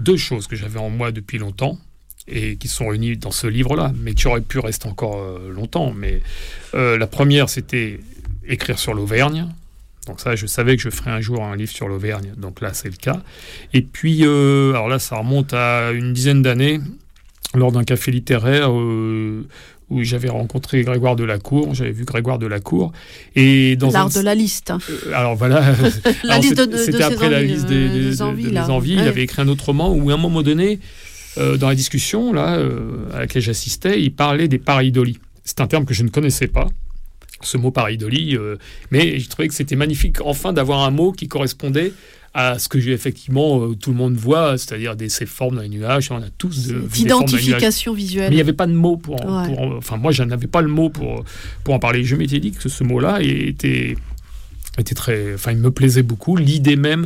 en moi depuis longtemps et qui sont réunies dans ce livre-là, mais qui auraient pu rester encore longtemps. Mais la première, c'était écrire sur l'Auvergne. Donc ça, je savais que je ferais un jour un livre sur l'Auvergne, donc là, c'est le cas. Et puis, alors là, ça remonte à une dizaine d'années, lors d'un café littéraire où j'avais rencontré Grégoire Delacour, j'avais vu Grégoire Delacour. Et dans l'art de la liste. Alors voilà, c'était après la liste des envies. Il avait écrit un autre roman où, à un moment donné, dans la discussion là, à laquelle j'assistais, il parlait des pareidolis. C'est un terme que je ne connaissais pas. Ce mot pareidolie, mais j'ai trouvé que c'était magnifique enfin d'avoir un mot qui correspondait à ce que effectivement tout le monde voit, c'est-à-dire ces formes dans les nuages. On a tous d'identification visuelle. Mais il n'y avait pas de mot enfin moi je n'avais pas le mot pour en parler. Je m'étais dit que ce mot-là était très, enfin il me plaisait beaucoup. L'idée même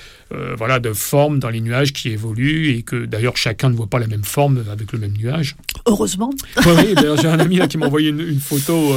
de forme dans les nuages qui évoluent et que d'ailleurs chacun ne voit pas la même forme avec le même nuage. Heureusement. Oui, d'ailleurs j'ai un ami là qui m'a envoyé une photo,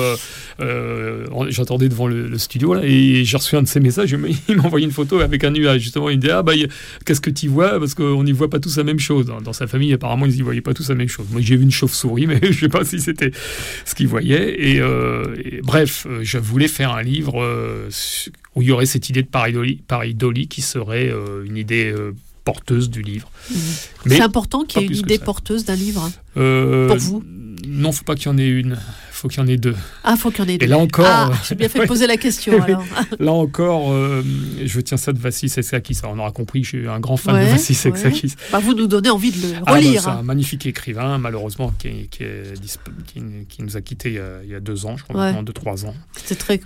j'attendais devant le studio là, et j'ai reçu un de ses messages, il m'a envoyé une photo avec un nuage, justement il me dit qu'est-ce que tu vois, parce qu'on n'y voit pas tous la même chose. Dans sa famille apparemment ils n'y voyaient pas tous la même chose. Moi j'ai vu une chauve-souris, mais je ne sais pas si c'était ce qu'ils voyaient, et bref, je voulais faire un livre où il y aurait cette idée de pareidolie qui serait une idée porteuse du livre. Mais c'est important qu'il y ait une idée porteuse d'un livre pour vous? Non, il ne faut pas qu'il y en ait une. Il faut qu'il y en ait deux. Ah, il faut qu'il y en ait deux. Et là encore... j'ai bien fait de poser la question, alors. Là encore, je tiens ça de Vassil Sexakis. On aura compris que je suis un grand fan de Vassil Sexakis. Vous nous donnez envie de le relire. C'est un magnifique écrivain, malheureusement, qui nous a quittés il y a 2 ans, je crois, maintenant 2-3 ans. C'est très...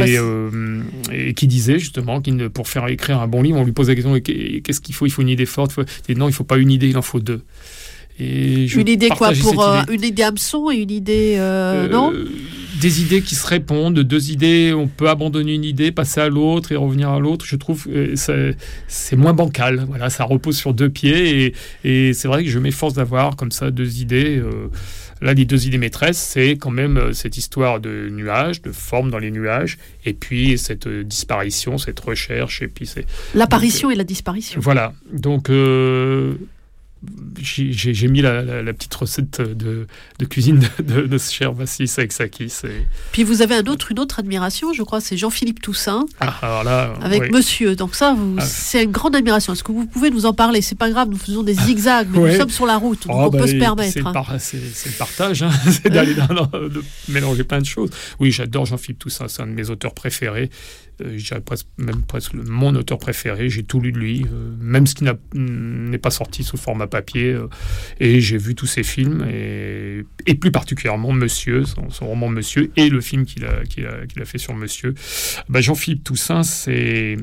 et qui disait, justement, pour faire écrire un bon livre, on lui posait la question, qu'est-ce qu'il faut? Il faut une idée forte. Non, il ne faut pas une idée, il en faut 2. Et une idée quoi? Une idée hameçon et une idée non? Des idées qui se répondent, 2 idées, on peut abandonner une idée, passer à l'autre et revenir à l'autre. Je trouve que c'est moins bancal. Voilà, ça repose sur 2 pieds et c'est vrai que je m'efforce d'avoir comme ça 2 idées. Là, les 2 idées maîtresses, c'est quand même cette histoire de nuages, de formes dans les nuages, et puis cette disparition, cette recherche, et puis c'est... L'apparition et la disparition. Voilà, donc... j'ai mis la petite recette de cuisine de ce cher Vassis Aksakis. Puis vous avez une autre admiration, je crois, c'est Jean-Philippe Toussaint, alors là, avec Monsieur. Donc ça, c'est une grande admiration. Est-ce que vous pouvez nous en parler? C'est pas grave, nous faisons des zigzags, mais nous sommes sur la route, donc on peut se permettre. C'est le partage, c'est d'aller de mélanger plein de choses. Oui, j'adore Jean-Philippe Toussaint, c'est un de mes auteurs préférés. Je dirais presque mon auteur préféré. J'ai tout lu de lui, même ce qui n'est pas sorti sous format papier. Et j'ai vu tous ses films, et plus particulièrement Monsieur, son roman Monsieur, et le film qu'il a fait sur Monsieur. Jean-Philippe Toussaint, c'est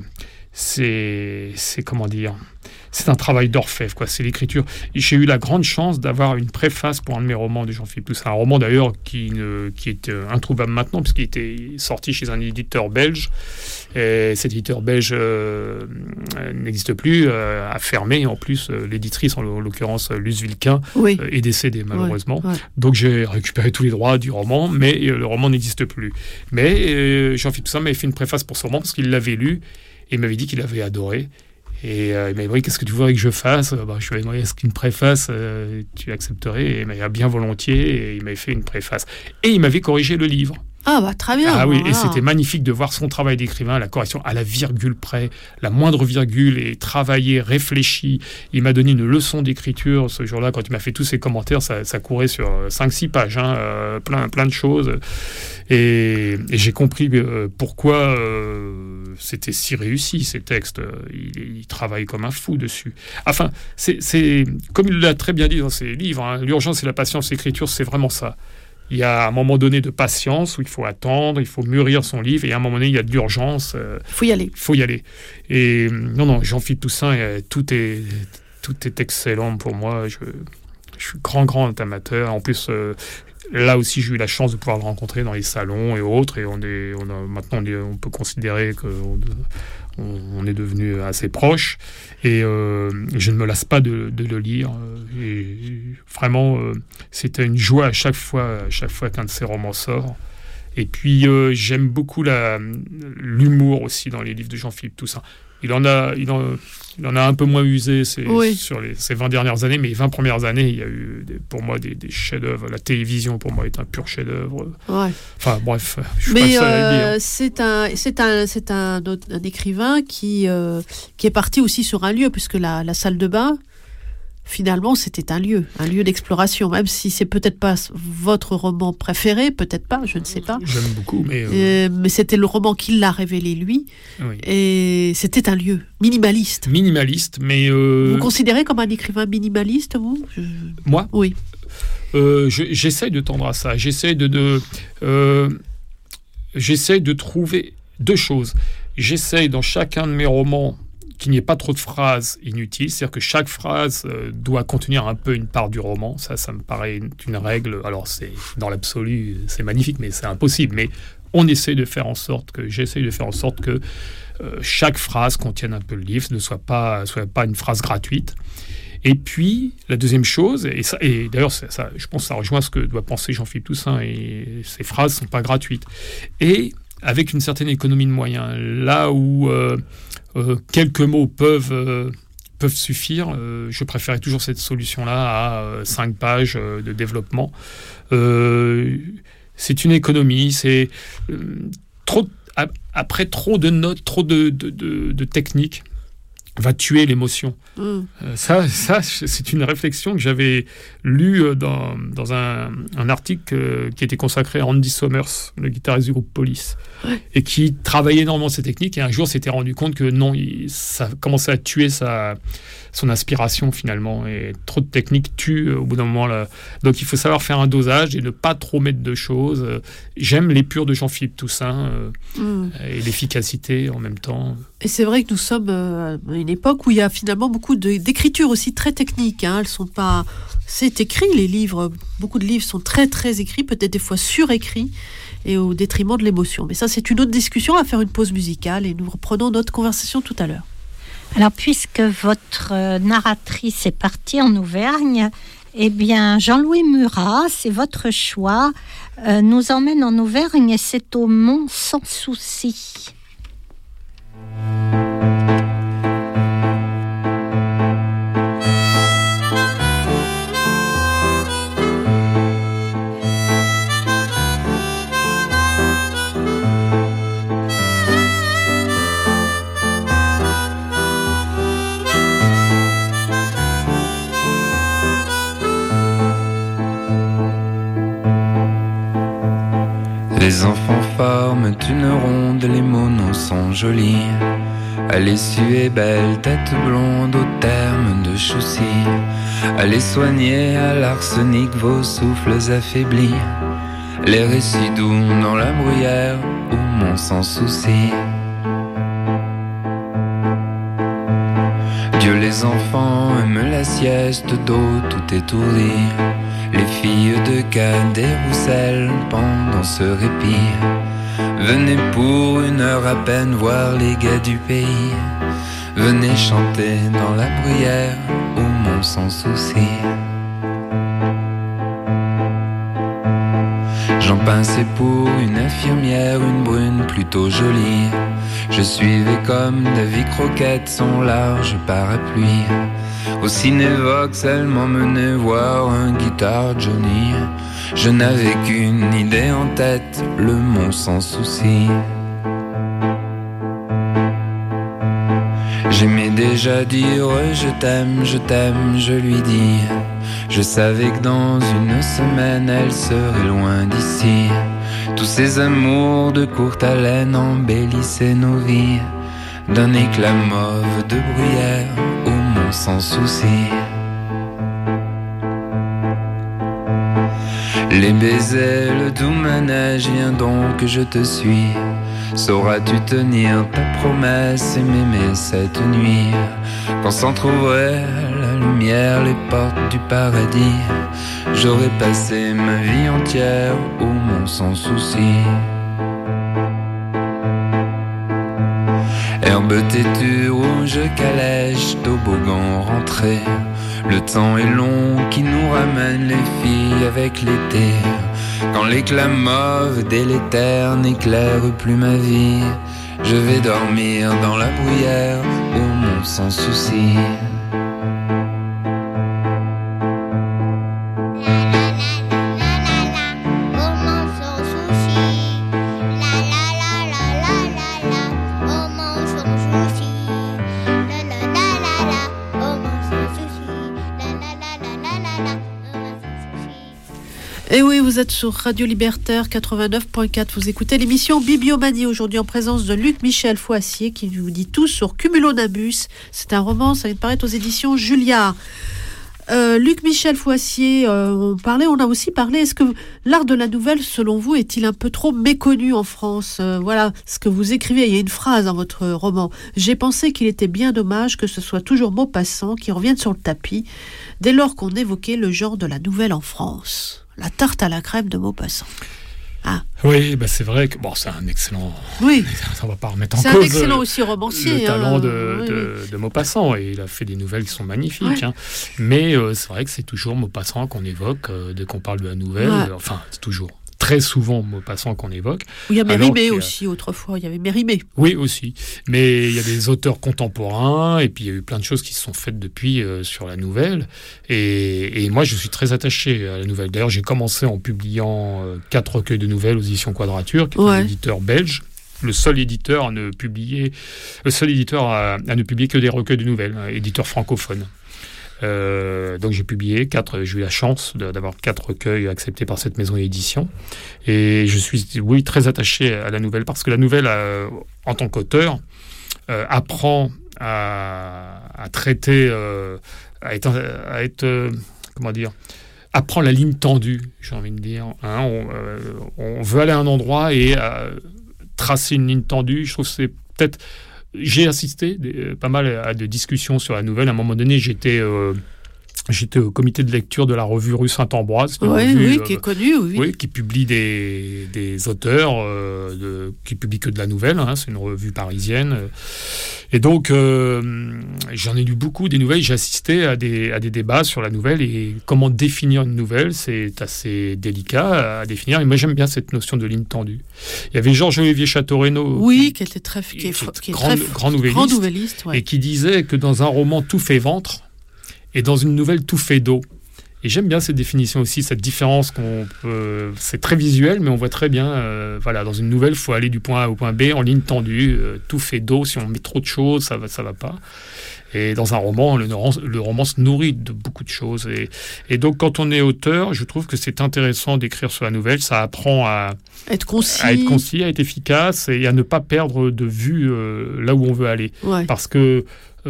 comment dire, c'est un travail d'orfèvre, quoi. C'est l'écriture. J'ai eu la grande chance d'avoir une préface pour un de mes romans de Jean-Philippe Toussaint. Un roman d'ailleurs qui est introuvable maintenant, puisqu'il était sorti chez un éditeur belge. Et cet éditeur belge n'existe plus, a fermé. En plus, l'éditrice, en l'occurrence Luce Vilquin, est décédée malheureusement. Ouais. Donc j'ai récupéré tous les droits du roman, mais le roman n'existe plus. Mais Jean-Philippe Toussaint m'avait fait une préface pour ce roman parce qu'il l'avait lu et il m'avait dit qu'il avait adoré. Et il m'avait dit, qu'est-ce que tu voudrais que je fasse? Je lui ai demandé, est-ce qu'une préface, tu accepterais? Et il m'avait dit, bien volontiers, et il m'avait fait une préface. Et il m'avait corrigé le livre. Très bien. Ah oui, et c'était magnifique de voir son travail d'écrivain, la correction à la virgule près, la moindre virgule est travaillée, réfléchie. Il m'a donné une leçon d'écriture ce jour-là, quand il m'a fait tous ses commentaires, ça courait sur 5-6 pages, plein de choses. Et j'ai compris pourquoi c'était si réussi, ces textes. Il travaille comme un fou dessus. Enfin, c'est comme il l'a très bien dit dans ses livres, l'urgence et la patience, l'écriture, c'est vraiment ça. Il y a un moment donné de patience où il faut attendre, il faut mûrir son livre, et à un moment donné, il y a de l'urgence. Il faut y aller. Et non, Jean-Philippe Toussaint, tout est excellent pour moi. Je suis grand amateur. En plus, là aussi, j'ai eu la chance de pouvoir le rencontrer dans les salons et autres, et maintenant, on peut considérer qu'on est devenu assez proches, et je ne me lasse pas de le lire, et vraiment c'était une joie à chaque fois qu'un de ses romans sort. Et puis j'aime beaucoup l'humour aussi dans les livres de Jean-Philippe Toussaint. Il en a un peu moins usé sur ces 20 dernières années, mais les 20 premières années, il y a eu pour moi des chefs-d'œuvre. La télévision, pour moi, est un pur chef-d'œuvre. Ouais. Enfin, bref, je suis pas seul à le dire. C'est un écrivain qui est parti aussi sur un lieu, puisque la salle de bain, finalement, c'était un lieu d'exploration, même si c'est peut-être pas votre roman préféré, peut-être pas, je ne sais pas. J'aime beaucoup, mais c'était le roman qui l'a révélé lui, et c'était un lieu minimaliste. Minimaliste, mais vous considérez comme un écrivain minimaliste, vous? Moi? Oui. J'essaie de tendre à ça. J'essaie de trouver deux choses. J'essaie dans chacun de mes romans qu'il n'y ait pas trop de phrases inutiles, c'est-à-dire que chaque phrase doit contenir un peu une part du roman. Ça me paraît une règle. Alors, dans l'absolu, c'est magnifique, mais c'est impossible. Mais j'essaie de faire en sorte que chaque phrase contienne un peu le livre, ne soit pas une phrase gratuite. Et puis, la deuxième chose, et d'ailleurs, je pense que ça rejoint ce que doit penser Jean-Philippe Toussaint, et ces phrases ne sont pas gratuites. Et avec une certaine économie de moyens, là où quelques mots peuvent suffire, je préférais toujours cette solution-là à 5 pages de développement. C'est une économie, c'est après trop de notes, trop de techniques, va tuer l'émotion. Ça, c'est une réflexion que j'avais lue dans un article qui était consacré à Andy Summers, le guitariste du groupe Police, et qui travaillait énormément ces techniques, et un jour s'était rendu compte que non, ça commençait à tuer son inspiration finalement, et trop de techniques tuent au bout d'un moment là. Donc il faut savoir faire un dosage et ne pas trop mettre de choses. J'aime l'épure de Jean-Philippe Toussaint et l'efficacité en même temps. Et c'est vrai que nous sommes à une époque où il y a finalement beaucoup d'écriture aussi très technique. Elles sont pas... C'est écrit, les livres. Beaucoup de livres sont très très écrits, peut-être des fois surécrits, et au détriment de l'émotion. Mais ça, c'est une autre discussion. On va faire une pause musicale et nous reprenons notre conversation tout à l'heure. Alors, puisque votre narratrice est partie en Auvergne, eh bien, Jean-Louis Murat, c'est votre choix, nous emmène en Auvergne, et c'est au Mont Sans Souci. Les enfants forment une ronde, les monos sont jolis. Elle est sue et belle, tête blonde au terme de Choussy. Allez soigner à l'arsenic vos souffles affaiblis. Les récits doux dans la bruyère où mon sang soucie. Dieu les enfants aiment la sieste d'eau tout étourdi. Les filles de Cadet Roussel pendant ce répit. Venez pour une heure à peine voir les gars du pays. Venez chanter dans la bruyère où mon sang soucie. J'en pinçais pour une infirmière, une brune plutôt jolie. Je suivais comme Davy Croquette son large parapluie. Au Cinévox, elle m'emmenait voir un guitare Johnny. Je n'avais qu'une idée en tête, le Mont sans souci. J'aimais déjà dire je t'aime, je lui dis. Je savais que dans une semaine elle serait loin d'ici. Tous ces amours de courte haleine embellissaient nos vies d'un éclat mauve de bruyère au Mont sans souci. Les baisers, le doux manège, viens donc que je te suis. Sauras-tu tenir ta promesse et m'aimer cette nuit? Quand s'entrouvraient à la lumière les portes du paradis, j'aurais passé ma vie entière au Mont sans souci. Herbe têtue, rouge calèche, toboggan rentré. Le temps est long qui nous ramène les filles avec l'été. Quand l'éclat mauve délétère n'éclaire plus ma vie, je vais dormir dans la bruyère au Mont sans souci. Et oui, vous êtes sur Radio Libertaire 89.4. Vous écoutez l'émission Bibliomanie, aujourd'hui en présence de Luc-Michel Foissier qui vous dit tout sur Cumulonimbus. C'est un roman, ça vient de paraître aux éditions Julliard. Luc-Michel Foissier, on a aussi parlé, est-ce que l'art de la nouvelle, selon vous, est-il un peu trop méconnu en France? Voilà ce que vous écrivez, il y a une phrase dans votre roman. J'ai pensé qu'il était bien dommage que ce soit toujours Maupassant qui revienne sur le tapis, dès lors qu'on évoquait le genre de la nouvelle en France. La tarte à la crème de Maupassant. Ah. Oui, bah c'est vrai que c'est un excellent. Oui. On va pas remettre en cause. C'est un excellent aussi romancier. Le talent de Maupassant, et il a fait des nouvelles qui sont magnifiques. Ouais. Mais c'est vrai que c'est toujours Maupassant qu'on évoque dès qu'on parle de la nouvelle. Ouais. Enfin, c'est toujours très souvent Maupassant qu'on évoque. Il y a Mérimée aussi, autrefois, il y avait Mérimée. Oui, aussi. Mais il y a des auteurs contemporains, et puis il y a eu plein de choses qui se sont faites depuis sur la nouvelle. Et moi, je suis très attaché à la nouvelle. D'ailleurs, j'ai commencé en publiant 4 recueils de nouvelles aux éditions Quadrature, qui est un éditeur belge. Le seul éditeur à ne publier que des recueils de nouvelles, éditeur francophone. Donc j'ai publié 4, j'ai eu la chance d'avoir 4 recueils acceptés par cette maison d'édition, et je suis très attaché à la nouvelle, parce que la nouvelle en tant qu'auteur apprend à traiter, apprend la ligne tendue, j'ai envie de dire, hein, on veut aller à un endroit et tracer une ligne tendue. Je trouve que c'est peut-être... J'ai assisté pas mal à des discussions sur la nouvelle. À un moment donné, j'étais au comité de lecture de la revue Rue Saint-Ambroise. Qui est connue. Oui, qui publie des auteurs, qui publie que de la nouvelle. Hein, c'est une revue parisienne. Et donc, j'en ai lu beaucoup des nouvelles. J'ai assisté à des débats sur la nouvelle, et comment définir une nouvelle, c'est assez délicat à définir. Et moi, j'aime bien cette notion de ligne tendue. Il y avait Georges-Olivier Château-Renaud, qui est grand nouvelliste, et qui disait que dans un roman, tout fait ventre, et dans une nouvelle, tout fait dos. Et j'aime bien cette définition aussi, cette différence c'est très visuel, mais on voit très bien, dans une nouvelle, il faut aller du point A au point B en ligne tendue, tout fait d'eau, si on met trop de choses, ça va pas. Et dans un roman, le roman se nourrit de beaucoup de choses. Et donc, quand on est auteur, je trouve que c'est intéressant d'écrire sur la nouvelle, ça apprend à être concis, à être efficace et à ne pas perdre de vue là où on veut aller. Ouais. Parce que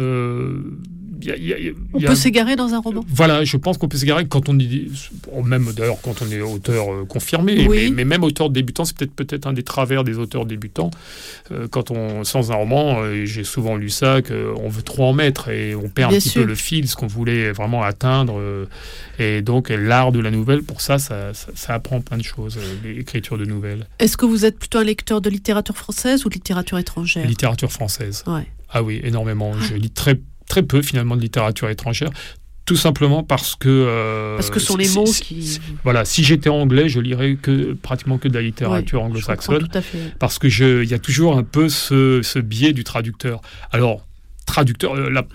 on peut s'égarer dans un roman. Voilà, je pense qu'on peut s'égarer quand on est, même d'ailleurs quand on est auteur confirmé, mais même auteur débutant, c'est peut-être un des travers des auteurs débutants. Quand on sans un roman, j'ai souvent lu ça, qu'on veut trop en mettre et on perd un petit peu le fil, ce qu'on voulait vraiment atteindre. Et donc l'art de la nouvelle, pour ça apprend plein de choses, l'écriture de nouvelles. Est-ce que vous êtes plutôt un lecteur de littérature française ou de littérature étrangère ? Littérature française. Ouais. Ah oui, énormément. Je lis très peu finalement de littérature étrangère, tout simplement parce que ce sont les mots qui... Voilà, si j'étais anglais, je lirais pratiquement que de la littérature anglo-saxonne, tout à fait. Parce que il y a toujours un peu ce biais du traducteur. Alors, traducteur,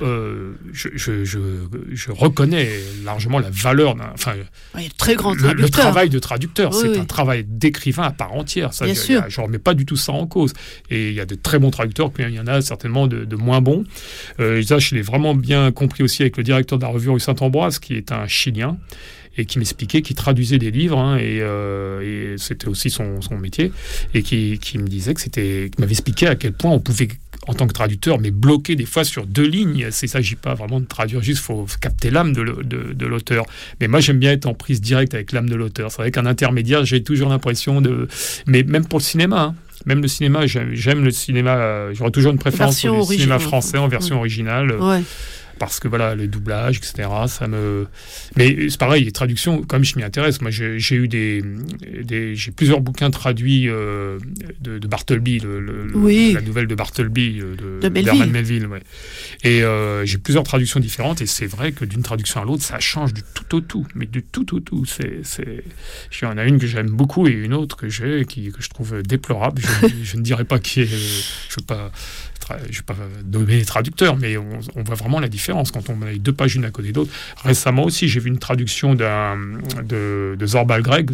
je reconnais largement la valeur très grand le travail de traducteur. C'est un travail d'écrivain à part entière. Ça, je ne remets pas du tout ça en cause. Et il y a de très bons traducteurs, puis il y en a certainement de moins bons. Ça, je l'ai vraiment bien compris aussi avec le directeur de la revue Rue Saint-Ambroise, qui est un Chilien, et qui m'expliquait, qui traduisait des livres, et c'était aussi son métier, et qui me disait qui m'avait expliqué à quel point on pouvait, en tant que traducteur, mais bloquer des fois sur 2 lignes. Il ne s'agit pas vraiment de traduire, juste il faut capter l'âme de l'auteur. Mais moi, j'aime bien être en prise directe avec l'âme de l'auteur. C'est vrai qu'un intermédiaire, j'ai toujours l'impression de... Mais même pour le cinéma, même le cinéma, j'aime le cinéma, j'aurai toujours une préférence pour le cinéma français en version originale. Ouais. Parce que voilà, les doublages, etc., ça me... Mais c'est pareil, les traductions, quand même, je m'y intéresse. Moi, j'ai eu j'ai plusieurs bouquins traduits de Bartleby, la nouvelle de Bartleby, d'Herman Melville. Ouais. Et j'ai plusieurs traductions différentes, et c'est vrai que d'une traduction à l'autre, ça change du tout au tout. Mais du tout au tout. Il y en a une que j'aime beaucoup, et une autre que je trouve déplorable. Je ne dirais pas qui est... je ne vais pas nommer les traducteurs, mais on voit vraiment la différence quand on met 2 pages une à côté d'autre. Récemment aussi, j'ai vu une traduction de Zorbal Greg,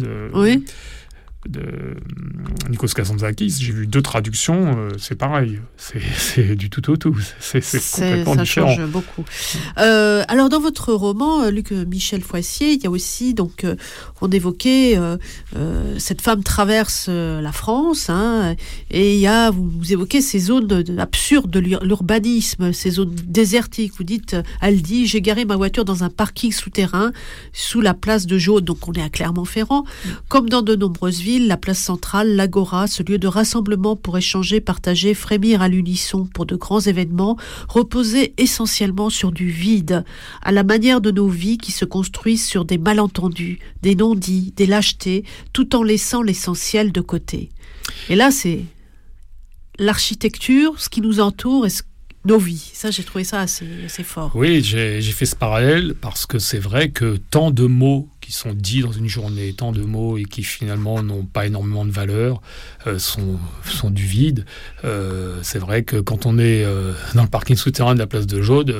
de Nikos Kazantzakis. J'ai vu 2 traductions, c'est pareil, c'est du tout au tout, c'est complètement différent. Ça change beaucoup. Alors dans votre roman, Luc Michel Foissier, il y a aussi, donc on évoquait cette femme traverse la France, et vous évoquez ces zones absurdes de l'urbanisme, ces zones désertiques. Vous dites, elle dit, j'ai garé ma voiture dans un parking souterrain sous la place de Jaude, donc on est à Clermont-Ferrand, comme dans de nombreuses villes, la place centrale, l'agora, ce lieu de rassemblement pour échanger, partager, frémir à l'unisson pour de grands événements, reposer essentiellement sur du vide, à la manière de nos vies qui se construisent sur des malentendus, des non-dits, des lâchetés, tout en laissant l'essentiel de côté. Et là, c'est l'architecture, ce qui nous entoure, nos vies. Ça, j'ai trouvé ça assez fort. Oui, j'ai fait ce parallèle parce que c'est vrai que tant de mots qui sont dits dans une journée, tant de mots et qui finalement n'ont pas énormément de valeur, sont du vide. C'est vrai que quand on est dans le parking souterrain de la place de Jaude,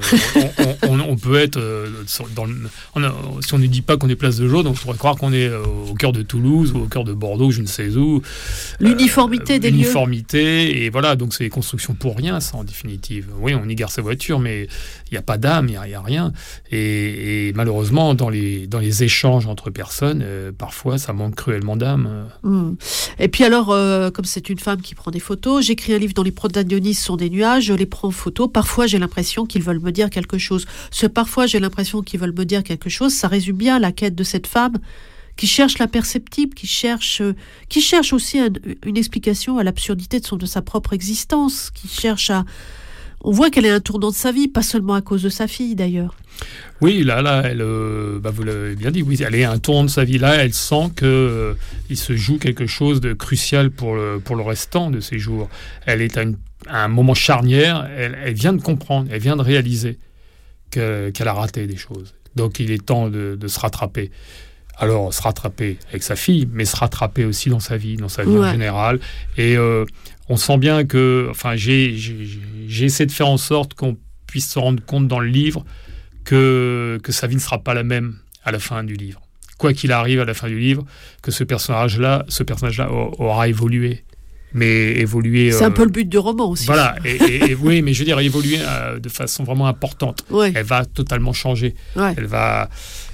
on peut être si on ne dit pas qu'on est place de Jaude, on pourrait croire qu'on est au cœur de Toulouse ou au cœur de Bordeaux, je ne sais où. L'uniformité des lieux. L'uniformité, et voilà, donc c'est des constructions pour rien, ça, en définitive. Oui, on y gare sa voiture, mais il n'y a pas d'âme, il n'y a rien. Et malheureusement, dans les échanges entre personnes, parfois ça manque cruellement d'âme. Et puis alors, comme c'est une femme qui prend des photos, j'écris un livre dont les protagonistes sont des nuages, je les prends en photo, parfois j'ai l'impression qu'ils veulent me dire quelque chose. Parfois j'ai l'impression qu'ils veulent me dire quelque chose, ça résume bien la quête de cette femme qui cherche l'imperceptible, qui cherche aussi une explication à l'absurdité de sa propre existence, qui cherche à... On voit qu'elle est un tournant de sa vie, pas seulement à cause de sa fille d'ailleurs. Oui, là, elle, vous l'avez bien dit, oui, elle est à un tournant de sa vie. Là, elle sent qu'il se joue quelque chose de crucial pour le restant de ses jours. Elle est à un moment charnière, elle vient de comprendre, elle vient de réaliser qu'elle a raté des choses. Donc il est temps de se rattraper. Alors, se rattraper avec sa fille, mais se rattraper aussi dans sa vie en général. Et on sent bien que... Enfin, j'ai essayé de faire en sorte qu'on puisse se rendre compte dans le livre que sa vie ne sera pas la même à la fin du livre. Quoi qu'il arrive à la fin du livre, que ce personnage-là aura évolué. Mais évoluer... C'est un peu le but du roman aussi. Voilà, et oui, mais je veux dire, évoluer de façon vraiment importante. Ouais. Elle va totalement changer. Ouais. Elle va...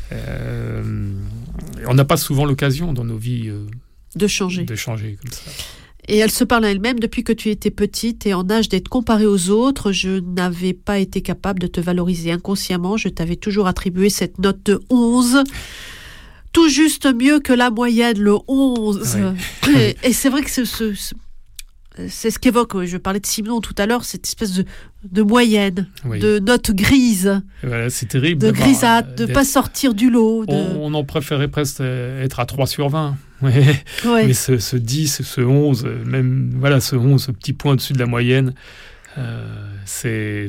on n'a pas souvent l'occasion dans nos vies de changer comme ça. Et elle se parle à elle-même: depuis que tu étais petite et en âge d'être comparée aux autres, je n'avais pas été capable de te valoriser. Inconsciemment, je t'avais toujours attribué cette note de 11. Tout juste mieux que la moyenne, le 11. Ouais. Et c'est vrai que c'est ce qu'évoque, je parlais de Simenon tout à l'heure, cette espèce de moyenne, de note grise. Voilà, c'est terrible. De grisâtre, de ne pas sortir du lot. On en préférait presque être à 3 sur 20. Ouais. Mais ce 10, ce 11, même voilà, ce 11, ce petit point au-dessus de la moyenne, c'est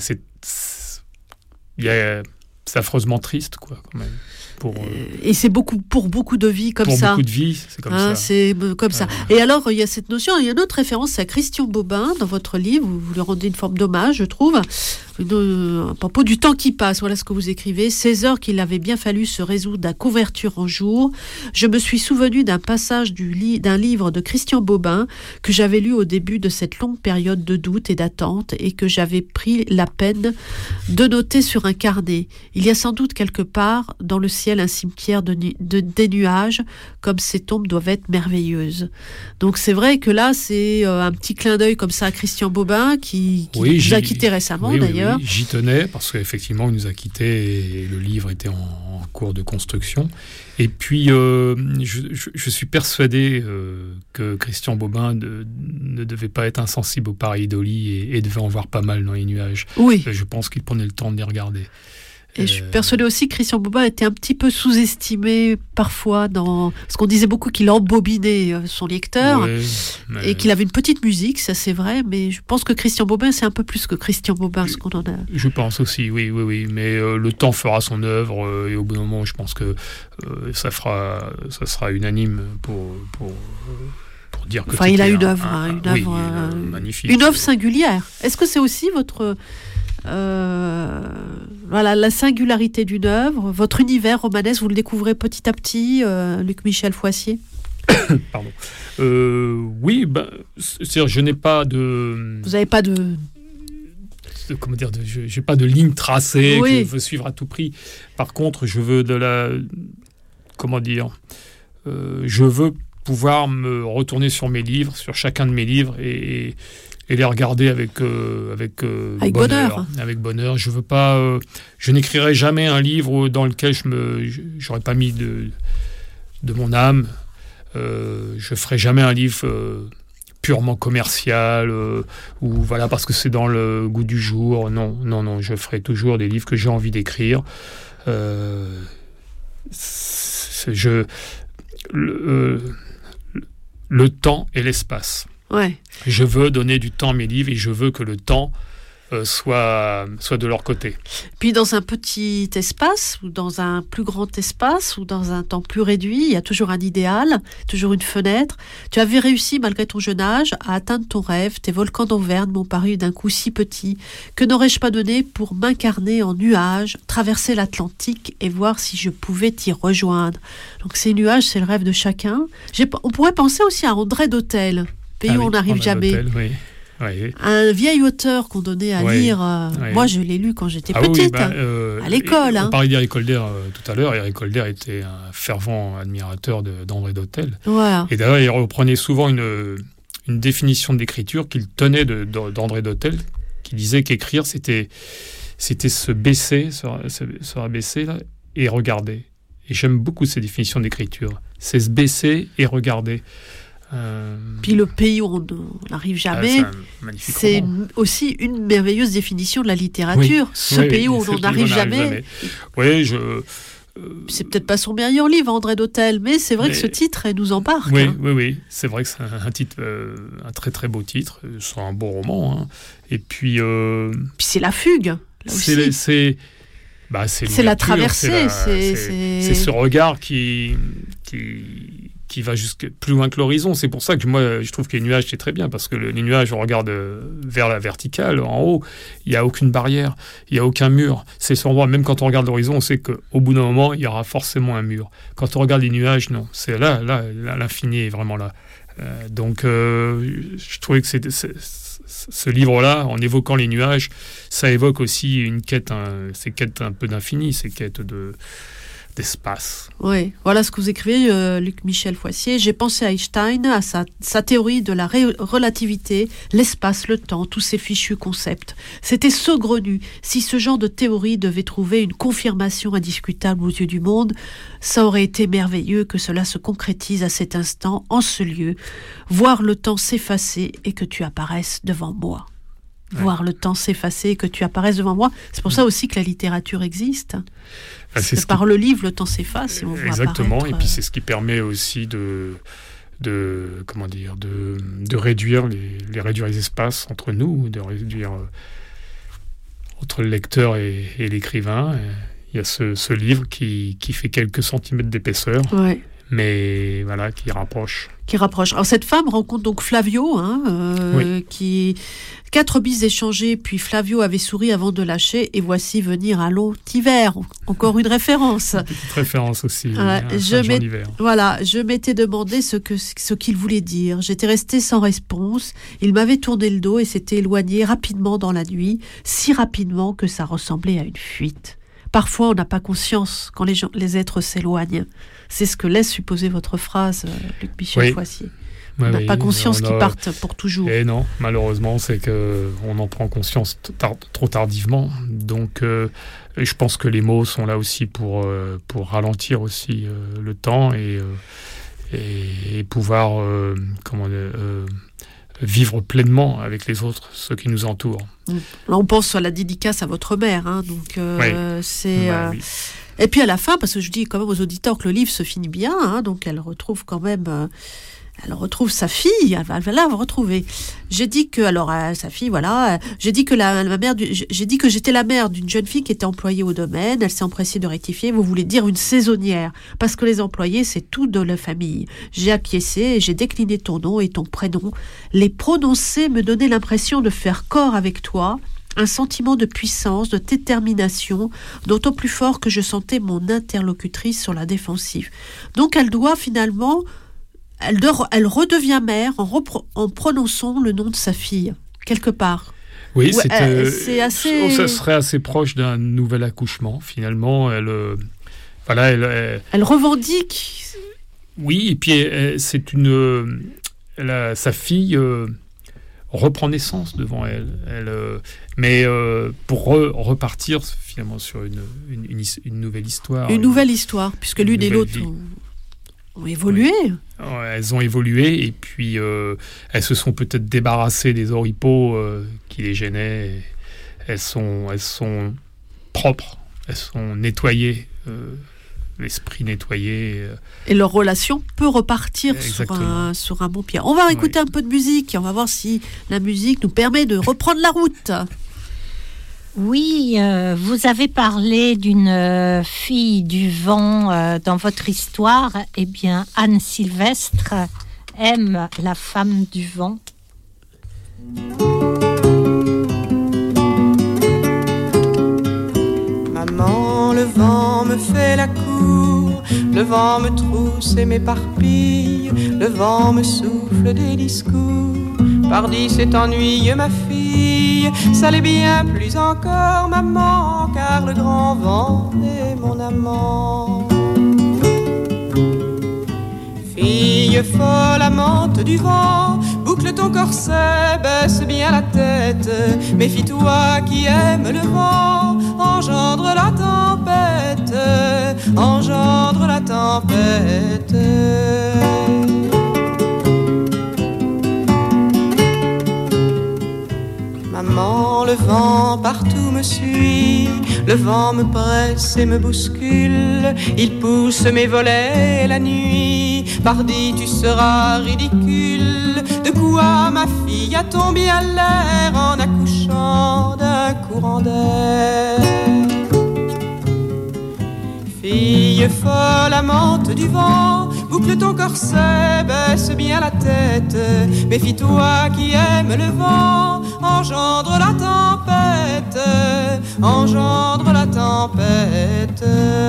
affreusement triste, quoi, quand même. Et c'est pour beaucoup de vies comme ça. Pour beaucoup de vies, c'est comme ça. C'est comme ça. Et alors, il y a cette notion, il y a une autre référence, c'est à Christian Bobin, dans votre livre, vous lui rendez une forme d'hommage, je trouve, à propos du temps qui passe. Voilà ce que vous écrivez: 16 heures qu'il avait bien fallu se résoudre à couverture en jour. Je me suis souvenu d'un passage d'un livre de Christian Bobin que j'avais lu au début de cette longue période de doute et d'attente et que j'avais pris la peine de noter sur un carnet. Il y a sans doute quelque part dans le ciel un cimetière des nuages, comme ces tombes doivent être merveilleuses. Donc c'est vrai que là, c'est un petit clin d'œil comme ça à Christian Bobin qui nous a quittés récemment, d'ailleurs. Oui, j'y tenais parce qu'effectivement, il nous a quittés et le livre était en cours de construction. Et puis, je suis persuadé que Christian Bobin ne devait pas être insensible aux pareidolie et devait en voir pas mal dans les nuages. Oui. Je pense qu'il prenait le temps de les regarder. Et je suis persuadée aussi que Christian Bobin était un petit peu sous-estimé parfois, parce qu'on disait beaucoup qu'il embobinait son lecteur, et qu'il avait une petite musique, ça c'est vrai, mais je pense que Christian Bobin, c'est un peu plus que Christian Bobin, ce qu'on en a. Je pense aussi, oui, mais le temps fera son œuvre, et au bout d'un moment, je pense que ça sera unanime pour dire que il a une œuvre, magnifique. Une œuvre singulière. Est-ce que c'est aussi votre... la singularité d'une œuvre, votre univers romanesque, vous le découvrez petit à petit, Luc-Michel Foissier? Pardon. Oui, c'est-à-dire, je n'ai pas de... Vous n'avez pas de... Comment dire, j'ai pas de ligne tracée que je veux suivre à tout prix. Par contre, je veux je veux pouvoir me retourner sur mes livres, sur chacun de mes livres et les regarder avec bonheur. Avec bonheur. Je veux pas, je n'écrirai jamais un livre dans lequel j'aurais pas mis de mon âme. Je ferai jamais un livre purement commercial ou voilà parce que c'est dans le goût du jour. Non. Je ferai toujours des livres que j'ai envie d'écrire. Le temps et l'espace. Ouais. Je veux donner du temps à mes livres et je veux que le temps soit de leur côté. Puis dans un petit espace ou dans un plus grand espace ou dans un temps plus réduit, il y a toujours un idéal, toujours une fenêtre. Tu avais réussi malgré ton jeune âge à atteindre ton rêve. Tes volcans d'Auvergne m'ont paru d'un coup si petits. Que n'aurais-je pas donné pour m'incarner en nuage, traverser l'Atlantique et voir si je pouvais t'y rejoindre. Donc ces nuages, c'est le rêve de chacun. On pourrait penser aussi à André d'Hôtel, pays où on n'arrive jamais. Oui. Oui. Un vieil auteur qu'on donnait à lire. Moi, je l'ai lu quand j'étais petite, à l'école. On parlait d'Éric Holder tout à l'heure. Éric Holder était un fervent admirateur d'André d'Hôtel. Voilà. Et d'ailleurs, il reprenait souvent une définition d'écriture qu'il tenait d'André d'Hôtel, qui disait qu'écrire, c'était se baisser, se rabaisser là, et regarder. Et j'aime beaucoup ces définitions d'écriture. C'est se baisser et regarder. Puis le pays où on n'arrive jamais, c'est aussi une merveilleuse définition de la littérature. Ce pays où on n'arrive jamais. Oui, c'est peut-être pas son meilleur livre, André d'Hôtel, mais c'est vrai que ce titre nous embarque. Oui, c'est vrai que c'est un titre, un très très beau titre, c'est un beau roman. Hein. Et puis c'est la fugue. Là aussi. C'est la traversée, c'est ce regard qui qui va plus loin que l'horizon. C'est pour ça que moi, je trouve que les nuages, c'est très bien, parce que les nuages, on regarde vers la verticale, en haut, il n'y a aucune barrière, il n'y a aucun mur. C'est cet endroit, même quand on regarde l'horizon, on sait qu'au bout d'un moment, il y aura forcément un mur. Quand on regarde les nuages, non. C'est là, l'infini est vraiment là. Donc, je trouvais que ce livre-là, en évoquant les nuages, ça évoque aussi une quête, ces quêtes un peu d'infini, ces quêtes d'espace. Oui, voilà ce que vous écrivez, Luc Michel Foissier. J'ai pensé à Einstein, à sa théorie de la relativité, l'espace, le temps, tous ces fichus concepts. C'était saugrenu. Si ce genre de théorie devait trouver une confirmation indiscutable aux yeux du monde, ça aurait été merveilleux que cela se concrétise à cet instant, en ce lieu, voir le temps s'effacer et que tu apparaisses devant moi. Ouais. Voir le temps s'effacer et que tu apparaisses devant moi. C'est pour ça aussi que la littérature existe. Par le livre, le temps s'efface et on voit exactement, apparaître... et puis c'est ce qui permet aussi de réduire les espaces entre nous, de réduire entre le lecteur et l'écrivain. Il y a ce livre qui fait quelques centimètres d'épaisseur. Ouais. Mais voilà, qui rapproche. Alors cette femme rencontre donc Flavio, oui. Qui 4 bises échangées, puis Flavio avait souri avant de lâcher, et voici venir un long hiver. Encore une référence. Une petite référence aussi. Je m'étais demandé ce qu'il voulait dire. J'étais restée sans réponse. Il m'avait tourné le dos et s'était éloigné rapidement dans la nuit, si rapidement que ça ressemblait à une fuite. Parfois, on n'a pas conscience quand les êtres s'éloignent. C'est ce que laisse supposer votre phrase, Luc Michel Foissier. On n'a pas conscience qu'ils partent pour toujours. Et non, malheureusement, c'est qu'on en prend conscience trop tardivement. Donc, je pense que les mots sont là aussi pour ralentir aussi le temps et pouvoir vivre pleinement avec les autres, ceux qui nous entourent. Là, on pense à la dédicace à votre mère, donc c'est... Oui. Et puis à la fin, parce que je dis quand même aux auditeurs que le livre se finit bien, donc elle retrouve quand même... Elle retrouve sa fille, elle va la retrouver. J'ai dit que, sa fille, voilà, j'ai dit que j'étais la mère d'une jeune fille qui était employée au domaine. Elle s'est empressée de rectifier. Vous voulez dire une saisonnière, parce que les employés, c'est tout de la famille. J'ai acquiescé et j'ai décliné ton nom et ton prénom. Les prononcer me donnait l'impression de faire corps avec toi. Un sentiment de puissance, de détermination, d'autant plus fort que je sentais mon interlocutrice sur la défensive. Donc elle doit finalement... Elle redevient mère en prononçant le nom de sa fille, quelque part. Oui, c'est assez... Ça serait assez proche d'un nouvel accouchement, finalement. Elle revendique... Oui, et puis sa fille reprend naissance devant elle. Mais pour repartir, finalement, sur une nouvelle histoire. Une nouvelle histoire, puisque l'une et l'autre... ont évolué. Elles ont évolué et puis elles se sont peut-être débarrassées des oripeaux qui les gênaient. Elles sont propres, elles sont nettoyées, l'esprit nettoyé. Et leur relation peut repartir sur un bon pied. On va écouter un peu de musique et on va voir si la musique nous permet de reprendre la route. Oui, vous avez parlé d'une fille du vent dans votre histoire. Eh bien, Anne Sylvestre aime la femme du vent. Maman, le vent me fait la cour, le vent me trousse et m'éparpille, le vent me souffle des discours. Pardi, c'est ennuyeux, ma fille, ça l'est bien plus encore, maman, car le grand vent est mon amant. Fille folle, amante du vent, boucle ton corset, baisse bien la tête. Méfie-toi qui aime le vent, engendre la tempête, engendre la tempête. Maman, le vent partout me suit, le vent me presse et me bouscule, il pousse mes volets la nuit, pardi tu seras ridicule. De quoi ma fille a-t-on bien l'air en accouchant d'un courant d'air? Fille folle, amante du vent, boucle ton corset, baisse bien la tête. Méfie-toi qui aime le vent, engendre la tempête, engendre la tempête.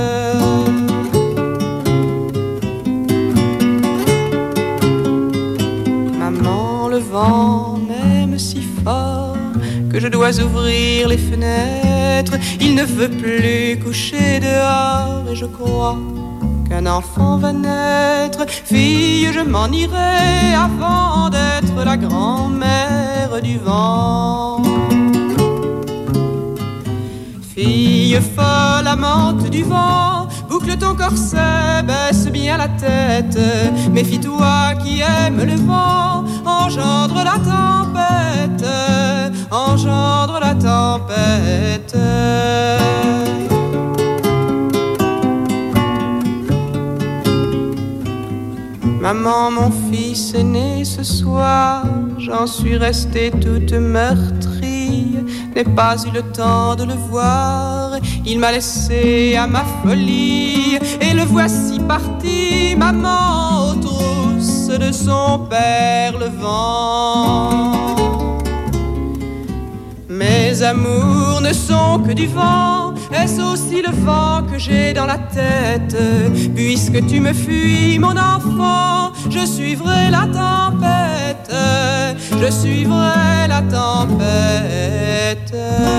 Maman, le vent m'aime si fort que je dois ouvrir les fenêtres. Il ne veut plus coucher dehors et je crois qu'un enfant va naître. Fille, je m'en irai avant d'être la grand-mère du vent. Fille folle, amante du vent, boucle ton corset, baisse bien la tête. Méfie-toi qui aime le vent, engendre la tempête, engendre la tempête. Maman, mon fils est né ce soir, j'en suis restée toute meurtrie. N'ai pas eu le temps de le voir, il m'a laissé à ma folie. Et le voici parti, maman, aux trousses de son père le vent. Mes amours ne sont que du vent, est-ce aussi le vent que j'ai dans la tête? Puisque tu me fuis, mon enfant, je suivrai la tempête, je suivrai la tempête.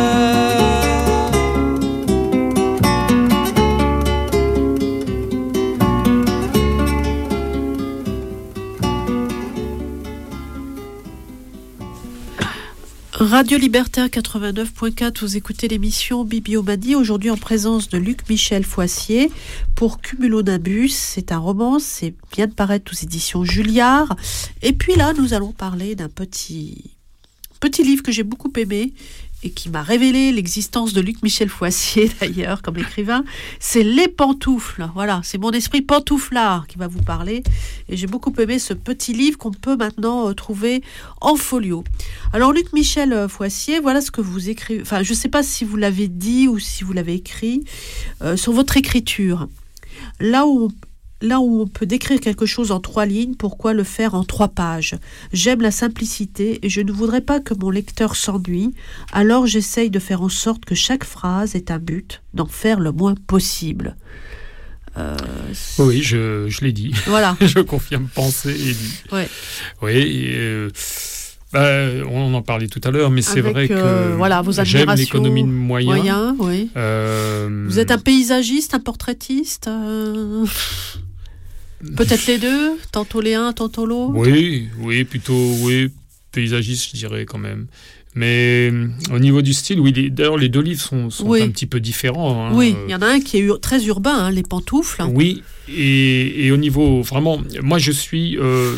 Radio Libertaire 89.4, vous écoutez l'émission Bibliomanie, aujourd'hui en présence de Luc-Michel Foissier pour Cumulonimbus. C'est un roman, c'est vient de paraître aux éditions Julliard. Et puis là, nous allons parler d'un petit livre que j'ai beaucoup aimé et qui m'a révélé l'existence de Luc-Michel Foissier d'ailleurs comme écrivain. C'est Les Pantoufles. Voilà, c'est mon esprit pantouflard qui va vous parler. Et j'ai beaucoup aimé ce petit livre qu'on peut maintenant trouver en folio. Alors Luc-Michel Foissier, voilà ce que vous écrivez. Enfin, je ne sais pas si vous l'avez dit ou si vous l'avez écrit sur votre écriture. Là où on peut décrire quelque chose en 3 lignes, pourquoi le faire en 3 pages? J'aime la simplicité et je ne voudrais pas que mon lecteur s'ennuie, alors j'essaye de faire en sorte que chaque phrase ait un but, d'en faire le moins possible. Oui, je l'ai dit. Voilà. Je confirme, pensé et dit. Ouais. Oui, on en parlait tout à l'heure, mais c'est vrai que voilà, vos j'aime l'économie de moyens. Oui. Vous êtes un paysagiste, un portraitiste peut-être les deux, tantôt les uns, tantôt l'autre. Oui, plutôt paysagiste, je dirais quand même. Mais au niveau du style, oui, d'ailleurs les 2 livres sont un petit peu différents. Hein. Oui, il y en a un qui est très urbain, Les Pantoufles. Oui, et au niveau vraiment, moi je suis,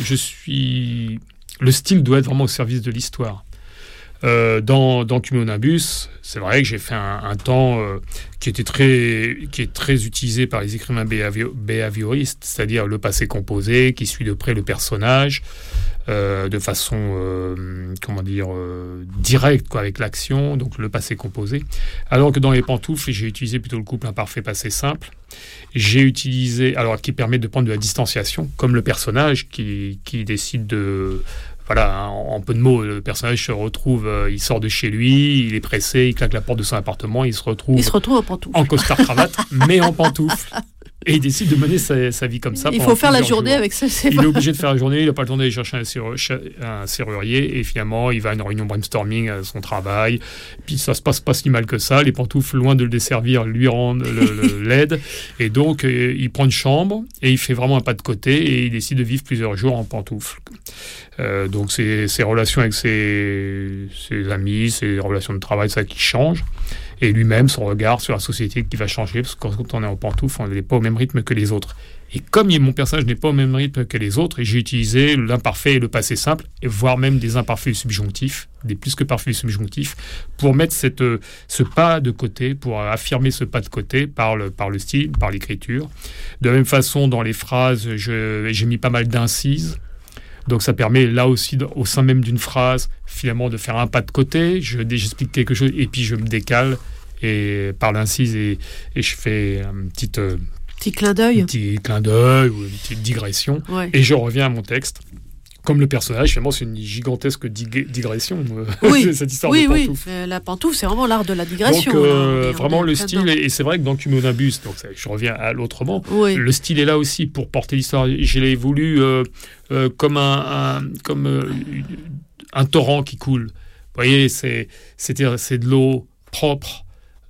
le style doit être vraiment au service de l'histoire. Dans Cumulonimbus, c'est vrai que j'ai fait un temps qui est très utilisé par les écrivains behavioristes, c'est-à-dire le passé composé qui suit de près le personnage de façon directe avec l'action, donc le passé composé. Alors que dans Les Pantoufles, j'ai utilisé plutôt le couple imparfait passé simple. J'ai utilisé, qui permet de prendre de la distanciation, comme le personnage qui décide de... Voilà, en peu de mots, le personnage se retrouve, il sort de chez lui, il est pressé, il claque la porte de son appartement, il se retrouve en pantoufles. En costard-cravate, mais en pantoufles. Et il décide de mener sa vie comme ça. Il faut faire la journée avec ça. Il est obligé de faire la journée, il n'a pas le temps d'aller chercher un serrurier, et finalement, il va à une réunion brainstorming à son travail. Puis ça se passe pas si mal que ça. Les pantoufles, loin de le desservir, lui rendent l'aide. Et donc, il prend une chambre, et il fait vraiment un pas de côté, et il décide de vivre plusieurs jours en pantoufles. Donc, ses relations avec ses amis, ses relations de travail, ça qui change. Et lui-même, son regard sur la société qui va changer, parce que quand on est en pantoufles, on n'est pas au même rythme que les autres. Et comme mon personnage n'est pas au même rythme que les autres, j'ai utilisé l'imparfait et le passé simple, et voire même des imparfaits subjonctifs, des plus que parfaits subjonctifs, pour mettre ce pas de côté, pour affirmer ce pas de côté par le style, par l'écriture. De la même façon, dans les phrases, j'ai mis pas mal d'incises. Donc ça permet là aussi, au sein même d'une phrase, finalement de faire un pas de côté, j'explique quelque chose et puis je me décale et par l'incise et je fais une petite Petit clin d'œil. Un petit clin d'œil ou une petite digression. Ouais. Et je reviens à mon texte. Comme le personnage, finalement, c'est une gigantesque digression, cette histoire de pantoufle. Oui, la pantoufle, c'est vraiment l'art de la digression. Donc, vraiment, le style, et c'est vrai que dans Cumulonimbus, donc je reviens à l'autrement, le style est là aussi pour porter l'histoire. Je l'ai voulu comme un torrent qui coule. Vous voyez, c'est de l'eau propre,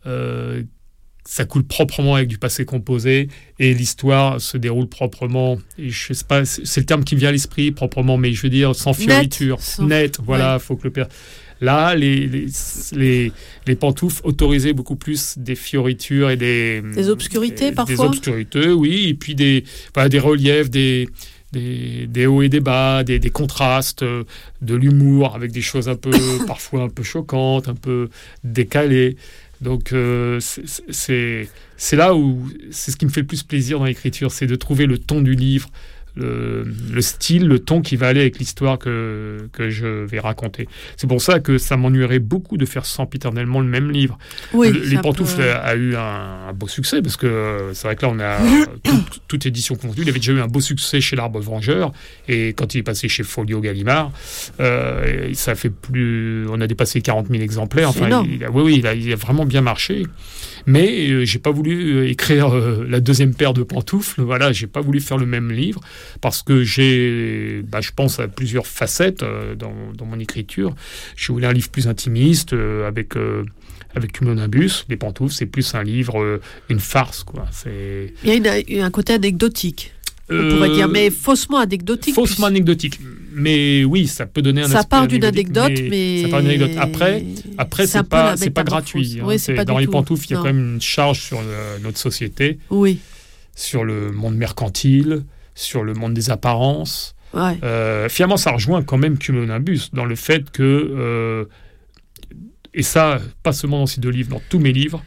ça coule proprement avec du passé composé et l'histoire se déroule proprement. Et je sais pas, c'est le terme qui me vient à l'esprit, proprement, mais je veux dire sans fioriture, net. Voilà, faut que le là, les pantoufles autorisaient beaucoup plus des fioritures et des obscurités parfois. Des obscurités, oui, et puis des reliefs, des hauts et des bas, des contrastes, de l'humour avec des choses parfois un peu choquantes, un peu décalées. Donc c'est là où c'est ce qui me fait le plus plaisir dans l'écriture, c'est de trouver le ton du livre, le style, le ton qui va aller avec l'histoire que je vais raconter. C'est pour ça que ça m'ennuierait beaucoup de faire sempiternellement le même livre. Oui, les pantoufles a eu un beau succès, parce que c'est vrai que là on a toute édition confondue. Il avait déjà eu un beau succès chez l'Arbre Vengeur, et quand il est passé chez Folio Gallimard, ça fait on a dépassé 40 000 exemplaires. Enfin, il a vraiment bien marché. Mais j'ai pas voulu écrire la deuxième paire de pantoufles. Voilà, j'ai pas voulu faire le même livre parce que je pense à plusieurs facettes dans mon écriture. Je voulais un livre plus intimiste avec Cumulonimbus. Les pantoufles, c'est plus un livre, une farce, quoi. Il y a un côté anecdotique. On pourrait dire, mais faussement anecdotique. Faussement anecdotique. Mais oui, ça peut donner un aspect. Ça part d'une anecdote, mais... Ça part d'une anecdote. Après c'est pas gratuit. Oui, c'est pas dans les pantoufles, il y a quand même une charge sur notre société. Oui. Sur le monde mercantile, sur le monde des apparences. Ouais. Finalement, ça rejoint quand même Cumulonimbus dans le fait que... et ça, pas seulement dans ces deux livres, dans tous mes livres...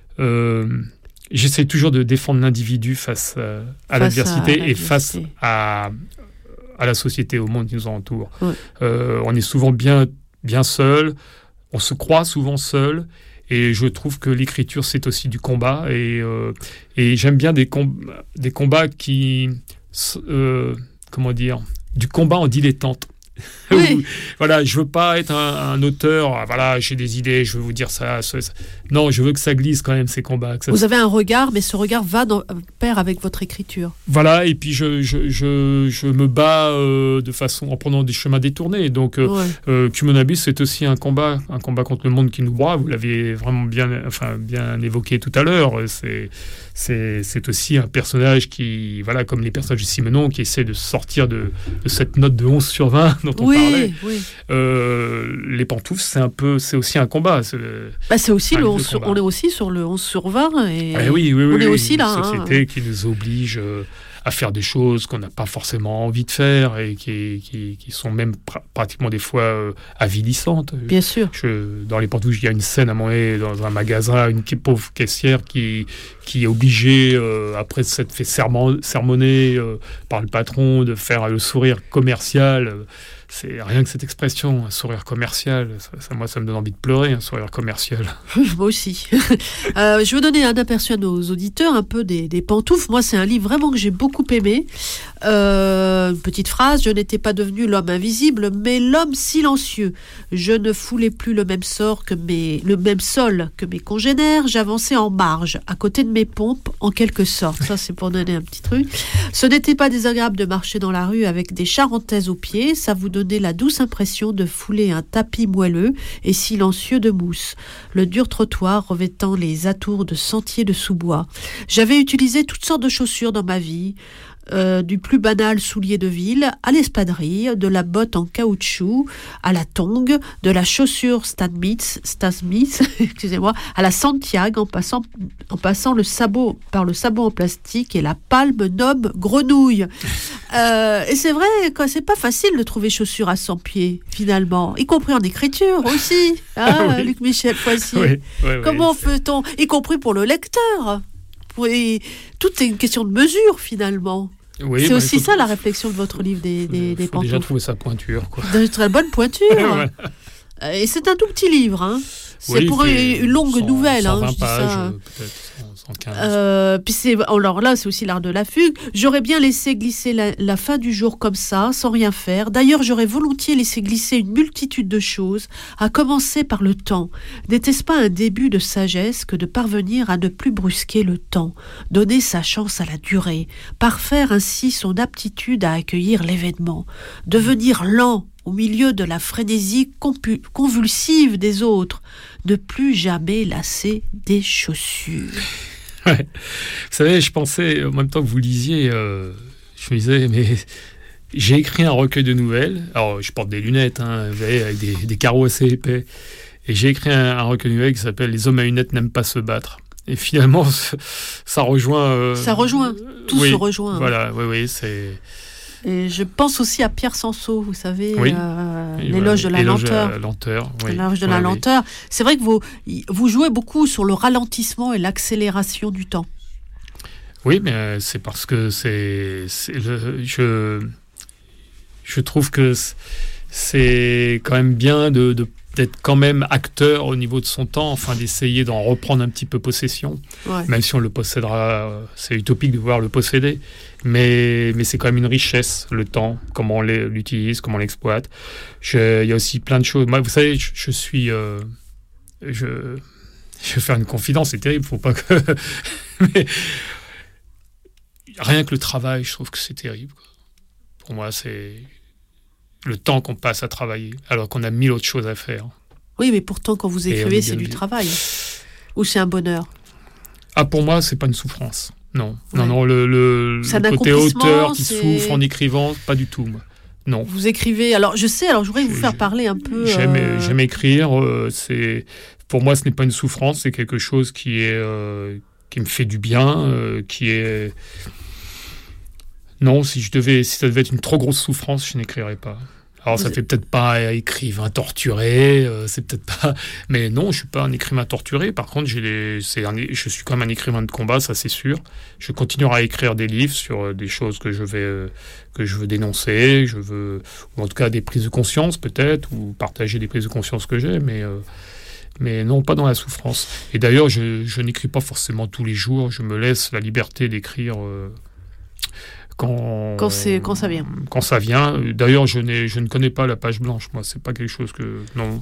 j'essaie toujours de défendre l'individu face à l'adversité et face à la société, au monde qui nous entoure. Ouais. On est souvent bien seul, on se croit souvent seul, et je trouve que l'écriture, c'est aussi du combat, et j'aime bien des combats qui... comment dire, du combat en dilettante. Oui. Voilà, je veux pas être un auteur, voilà, j'ai des idées, je veux vous dire ça. Non, je veux que ça glisse quand même, ces combats. Vous avez un regard, mais ce regard va pair avec votre écriture. Voilà, et puis je me bats de façon, en prenant des chemins détournés. Donc, Cumulonimbus, c'est aussi un combat contre le monde qui nous broie. Vous l'avez vraiment bien évoqué tout à l'heure. C'est aussi un personnage qui, voilà, comme les personnages de Simenon, qui essaie de sortir de cette note de 11 sur 20 dont on parlait. Oui. Les pantoufles, c'est aussi un combat. C'est aussi on est aussi sur le 11 sur 20 et oui, on est aussi là. Une société qui nous oblige à faire des choses qu'on n'a pas forcément envie de faire et qui sont même pratiquement des fois avilissantes. Bien sûr. Dans les pantoufles, il y a une scène à un moment donné dans un magasin, une pauvre caissière qui est obligée, après s'être fait sermonner par le patron, de faire le sourire commercial. C'est rien que cette expression, un sourire commercial, moi ça me donne envie de pleurer, un sourire commercial. Moi aussi. Je veux donner un aperçu à nos auditeurs un peu des pantoufles. Moi, c'est un livre vraiment que j'ai beaucoup aimé. Une petite phrase: je n'étais pas devenu l'homme invisible, mais l'homme silencieux. Je ne foulais plus le même sol que mes congénères. J'avançais en marge, à côté de mes pompes, en quelque sorte. Ça, c'est pour donner un petit truc. Ce n'était pas désagréable de marcher dans la rue avec des charentaises aux pieds. Ça vous donnait la douce impression de fouler un tapis moelleux et silencieux de mousse, le dur trottoir revêtant les atours de sentiers de sous-bois. J'avais utilisé toutes sortes de chaussures dans ma vie, du plus banal soulier de ville à l'espadrille, de la botte en caoutchouc à la tongue, de la chaussure Stan Smith, excusez-moi, à la Santiago, en passant le sabot par le sabot en plastique et la palme nomme grenouille. Et c'est vrai que c'est pas facile de trouver chaussures à 100 pieds finalement, y compris en écriture aussi, hein, oui. Luc Michel Foissier. Comment fait-on, y compris pour le lecteur? Et tout est une question de mesure finalement. Oui, c'est aussi ça la réflexion de votre livre des pantoufles. Faut déjà trouver sa pointure, quoi. Une très bonne pointure. Et c'est un tout petit livre, hein. C'est pour une longue nouvelle. 120 je dis pages, ça. peut-être. 75. Puis alors là, c'est aussi l'art de la fugue. J'aurais bien laissé glisser la fin du jour comme ça, sans rien faire. D'ailleurs, j'aurais volontiers laissé glisser une multitude de choses, à commencer par le temps. N'était-ce pas un début de sagesse que de parvenir à ne plus brusquer le temps, donner sa chance à la durée, parfaire ainsi son aptitude à accueillir l'événement, devenir lent au milieu de la frénésie convulsive des autres, ne plus jamais lasser des chaussures. Ouais. Vous savez, je pensais, en même temps que vous lisiez, je me disais, mais j'ai écrit un recueil de nouvelles. Alors, je porte des lunettes, vous voyez, avec des carreaux assez épais. Et j'ai écrit un recueil de nouvelles qui s'appelle « Les hommes à lunettes n'aiment pas se battre ». Et finalement, ça rejoint... ça rejoint, tout se rejoint. Voilà, oui, c'est... Et je pense aussi à Pierre Sanso, vous savez, l'éloge de la lenteur. L'éloge de la lenteur. C'est vrai que vous jouez beaucoup sur le ralentissement et l'accélération du temps. Oui, mais c'est parce que je trouve que c'est quand même bien d'être quand même acteur au niveau de son temps, enfin d'essayer d'en reprendre un petit peu possession, même si on le possédera, c'est utopique de vouloir le posséder, mais c'est quand même une richesse, le temps, comment on l'utilise, comment on l'exploite. Il y a aussi plein de choses. Moi, vous savez, je vais faire une confidence, c'est terrible, faut pas que... mais rien que le travail, je trouve que c'est terrible. Pour moi, c'est... le temps qu'on passe à travailler, alors qu'on a 1000 autres choses à faire. Oui, mais pourtant, quand vous écrivez, c'est du travail. Ou c'est un bonheur? Ah, pour moi, c'est pas une souffrance. Non, le côté auteur qui souffre en écrivant, pas du tout, moi. Non. Vous écrivez... Alors, je voudrais vous faire parler un peu... J'aime écrire. Pour moi, ce n'est pas une souffrance, c'est quelque chose qui me fait du bien, qui est... Non, si ça devait être une trop grosse souffrance, je n'écrirais pas. Alors, ça fait peut-être pas écrivain torturé, c'est peut-être pas... Mais non, je suis pas un écrivain torturé. Par contre, je suis quand même un écrivain de combat, ça c'est sûr. Je continuerai à écrire des livres sur des choses que je veux dénoncer, ou en tout cas des prises de conscience peut-être, ou partager des prises de conscience que j'ai, mais non, pas dans la souffrance. Et d'ailleurs, je n'écris pas forcément tous les jours, je me laisse la liberté d'écrire... Quand ça vient. Quand ça vient. D'ailleurs, je ne connais pas la page blanche. Moi, c'est pas quelque chose que... Non.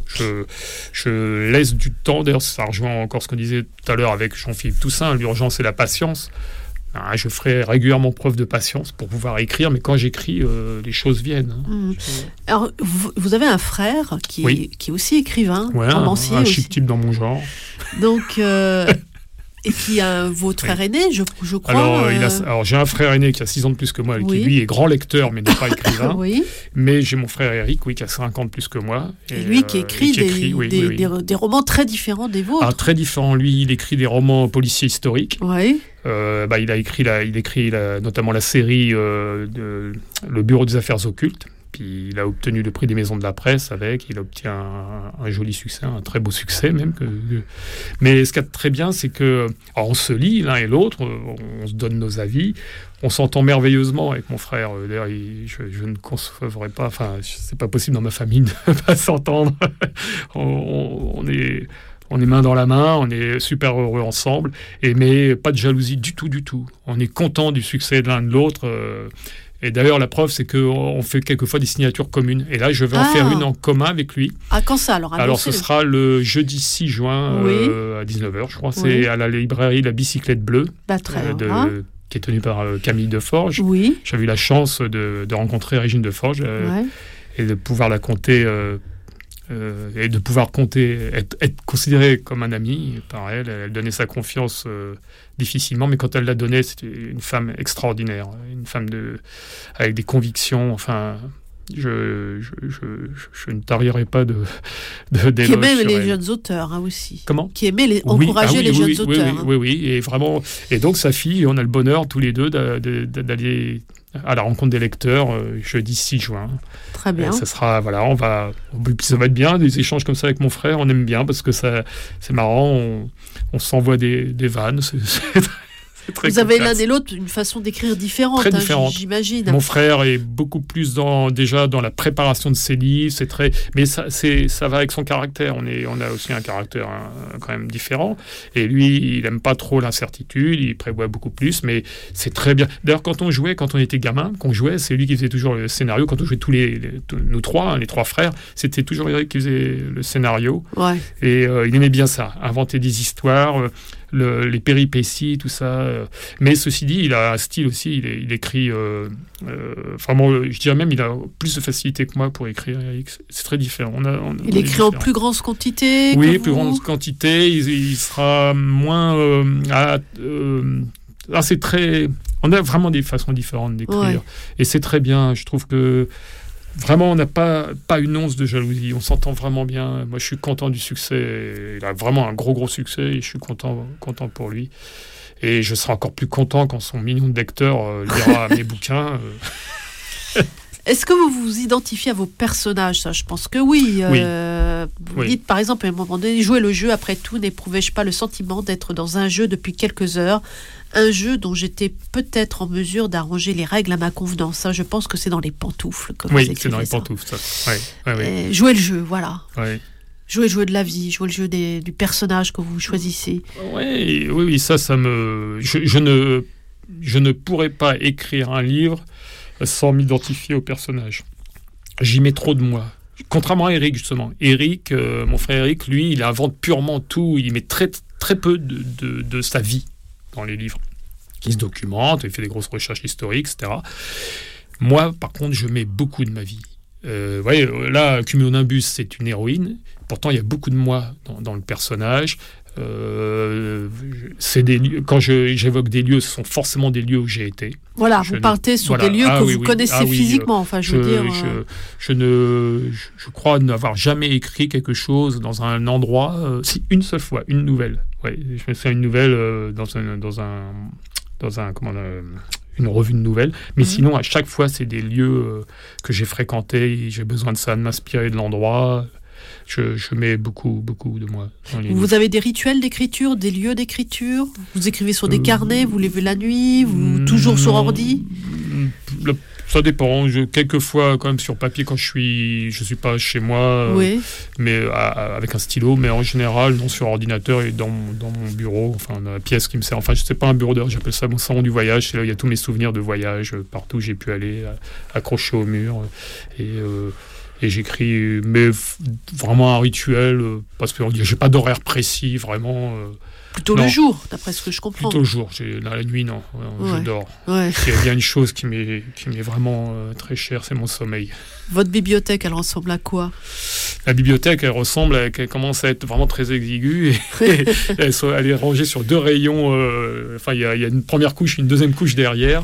Je laisse du temps. D'ailleurs, ça rejoint encore ce qu'on disait tout à l'heure avec Jean-Philippe Toussaint. L'urgence et la patience. Je ferai régulièrement preuve de patience pour pouvoir écrire. Mais quand j'écris, les choses viennent. Alors, vous avez un frère qui est aussi écrivain, romancier. Un chic type dans mon genre. Donc... Et qui a votre frère aîné, je crois. Alors, j'ai un frère aîné qui a 6 ans de plus que moi, qui lui est grand lecteur, mais n'est pas écrivain. Mais j'ai mon frère Eric, qui a 5 ans de plus que moi. Et lui qui écrit des romans très différents des vôtres. Très différents. Lui, il écrit des romans policiers historiques. Oui. Il écrit notamment la série Le Bureau des Affaires Occultes. Puis il a obtenu le prix des maisons de la presse il obtient un joli succès, un très beau succès même. Mais ce qu'il y a de très bien, c'est que on se lit l'un et l'autre, on se donne nos avis, on s'entend merveilleusement avec mon frère. D'ailleurs, je ne concevrais pas, c'est pas possible dans ma famille de ne pas s'entendre. On est main dans la main, on est super heureux ensemble, mais pas de jalousie du tout. On est content du succès de l'un de l'autre. Et d'ailleurs, la preuve, c'est qu'on fait quelquefois des signatures communes. Et là, je vais en faire une en commun avec lui. Quand ça, alors? Alors, ce sera le jeudi 6 juin à 19h, je crois. C'est à la librairie La Bicyclette Bleue, qui est tenue par Camille Deforge. Oui. J'avais eu la chance de rencontrer Régine Deforge et de pouvoir la compter... et de pouvoir être considéré comme un ami par elle. Elle donnait sa confiance difficilement, mais quand elle la donnait, c'était une femme extraordinaire, une femme avec des convictions. Enfin, je ne tarirai pas d'éloges. Qui aimait les jeunes auteurs aussi. Comment? Qui aimait encourager les jeunes auteurs. Oui, et vraiment. Et donc sa fille, on a le bonheur tous les deux d'aller à la rencontre des lecteurs jeudi 6 juin. Très bien. Ça sera, ça va être bien, des échanges comme ça avec mon frère, on aime bien parce que c'est marrant, on s'envoie des vannes, Vous avez l'un et l'autre une façon d'écrire différente, très différente. J'imagine. Mon frère est beaucoup plus déjà dans la préparation de ses livres, mais ça va avec son caractère. On a aussi un caractère quand même différent. Et lui, il aime pas trop l'incertitude, il prévoit beaucoup plus, mais c'est très bien. D'ailleurs, quand on était gamin, c'est lui qui faisait toujours le scénario. Quand on jouait nous trois, les trois frères, c'était toujours Eric qui faisait le scénario. Ouais. Et il aimait bien ça, inventer des histoires, les péripéties, tout ça. Mais ceci dit, il a un style aussi, il écrit... vraiment, je dirais même, il a plus de facilité que moi pour écrire, Eric. C'est très différent. Il écrit en plus grande quantité. Oui, plus grande quantité. Il sera moins... c'est très... On a vraiment des façons différentes d'écrire. Ouais. Et c'est très bien. Je trouve que vraiment, on n'a pas une once de jalousie. On s'entend vraiment bien. Moi, je suis content du succès. Il a vraiment un gros succès et je suis content pour lui. Et je serai encore plus content quand son million de lecteurs lira mes bouquins. Est-ce que vous vous identifiez à vos personnages ? Ça, je pense que oui. Vous dites, par exemple, à un moment donné, jouer le jeu, après tout, n'éprouvais-je pas le sentiment d'être dans un jeu depuis quelques heures ? Un jeu dont j'étais peut-être en mesure d'arranger les règles à ma convenance. Ça, je pense que c'est dans les pantoufles. Oui, c'est dans les pantoufles, ça. Ouais. Jouer le jeu, voilà. Ouais. Jouer le jeu de la vie, jouer le jeu du personnage que vous choisissez. Oui, ça me... Je ne pourrais pas écrire un livre sans m'identifier au personnage. J'y mets trop de moi. Contrairement à Eric, justement. Eric, mon frère Eric, lui, il invente purement tout. Il met très, très peu de sa vie dans les livres. Il se documente, il fait des grosses recherches historiques, etc. Moi, par contre, je mets beaucoup de ma vie. Là, Cumulonimbus, c'est une héroïne. Pourtant, il y a beaucoup de moi dans le personnage. C'est des lieux, quand j'évoque des lieux, ce sont forcément des lieux où j'ai été. Voilà, vous partez sur des lieux que vous connaissez physiquement. Enfin, je veux dire. Je crois n'avoir jamais écrit quelque chose dans un endroit. Si, une seule fois, une nouvelle. Ouais, je me fais une nouvelle dans une revue de nouvelles. Mais sinon, à chaque fois, c'est des lieux que j'ai fréquentés. J'ai besoin de ça, de m'inspirer de l'endroit. Je mets beaucoup de moi dans les livres. Vous avez des rituels d'écriture, des lieux d'écriture ? Vous écrivez sur des carnets, vous levez la nuit, toujours sur ordi ? Ça dépend. Quelquefois, quand même, sur papier, quand je suis pas chez moi, mais avec un stylo. Mais en général, non, sur ordinateur et dans mon bureau, enfin, dans la pièce qui me sert. Enfin, je sais pas un bureau d'heure, j'appelle ça mon salon du voyage. C'est là où il y a tous mes souvenirs de voyage, partout où j'ai pu aller, accroché au mur. Et j'écris, mais vraiment un rituel, parce que j'ai pas d'horaire précis, vraiment. Plutôt le jour, d'après ce que je comprends. Plutôt le jour. La nuit, non. Je dors. Ouais. Il y a bien une chose qui m'est vraiment très chère, c'est mon sommeil. Votre bibliothèque, elle ressemble à quoi ? La bibliothèque, elle commence à être vraiment très exiguë. Et elle est rangée sur 2 rayons. Il y a une première couche, une deuxième couche derrière.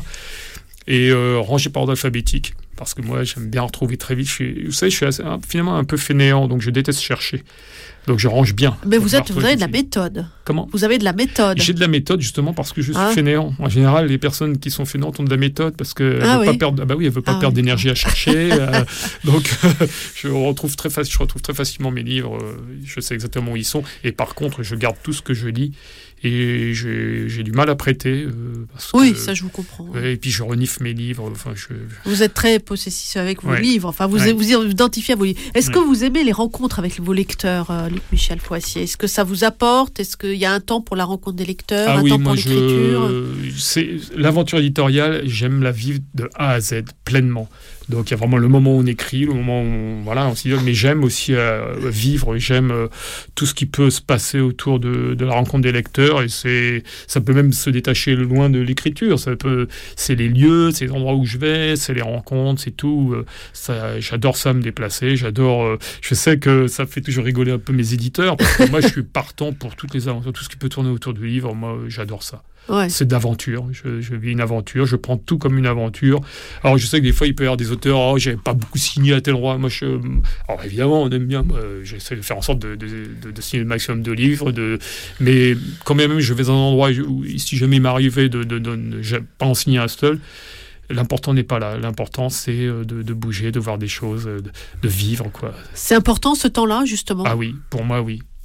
Et rangée par ordre alphabétique. Parce que moi, j'aime bien retrouver très vite. Je suis finalement un peu fainéant, donc je déteste chercher. Donc je range bien. Mais vous avez de la méthode. Comment ? Vous avez de la méthode. J'ai de la méthode justement parce que je suis fainéant. En général, les personnes qui sont fainéantes ont de la méthode parce qu'elles ne veulent pas perdre. Elle veut pas perdre d'énergie à chercher. Donc je retrouve très facilement mes livres. Je sais exactement où ils sont. Et par contre, je garde tout ce que je lis. Et j'ai du mal à prêter. Ça je vous comprends. Et puis je renifle mes livres. Vous êtes très possessif avec vos livres. Enfin, vous identifiez à vos livres. Est-ce que vous aimez les rencontres avec vos lecteurs, Luc-Michel Foissier ? Est-ce que ça vous apporte ? Est-ce qu'il y a un temps pour la rencontre des lecteurs, temps pour l'écriture ? C'est l'aventure éditoriale. J'aime la vivre de A à Z pleinement. Donc il y a vraiment le moment où on écrit, le moment où on s'idole, mais j'aime aussi vivre, j'aime tout ce qui peut se passer autour de la rencontre des lecteurs, et ça peut même se détacher loin de l'écriture. C'est les lieux, c'est les endroits où je vais, c'est les rencontres, c'est tout. J'adore ça, me déplacer, je sais que ça fait toujours rigoler un peu mes éditeurs, parce que moi je suis partant pour toutes les aventures, tout ce qui peut tourner autour du livre, moi j'adore ça. Ouais. C'est d'aventure, je vis une aventure, je prends tout comme une aventure. Alors je sais que des fois il peut y avoir des auteurs, j'avais pas beaucoup signé à tel endroit. Alors évidemment on aime bien, j'essaie de faire en sorte de signer le maximum de livres, mais quand même je vais dans un endroit où si jamais il m'arrivait de pas en signer un seul, l'important n'est pas là. L'important, c'est de bouger, de voir des choses, de vivre, quoi. C'est important ce temps-là, justement ? Ah oui, pour moi, oui.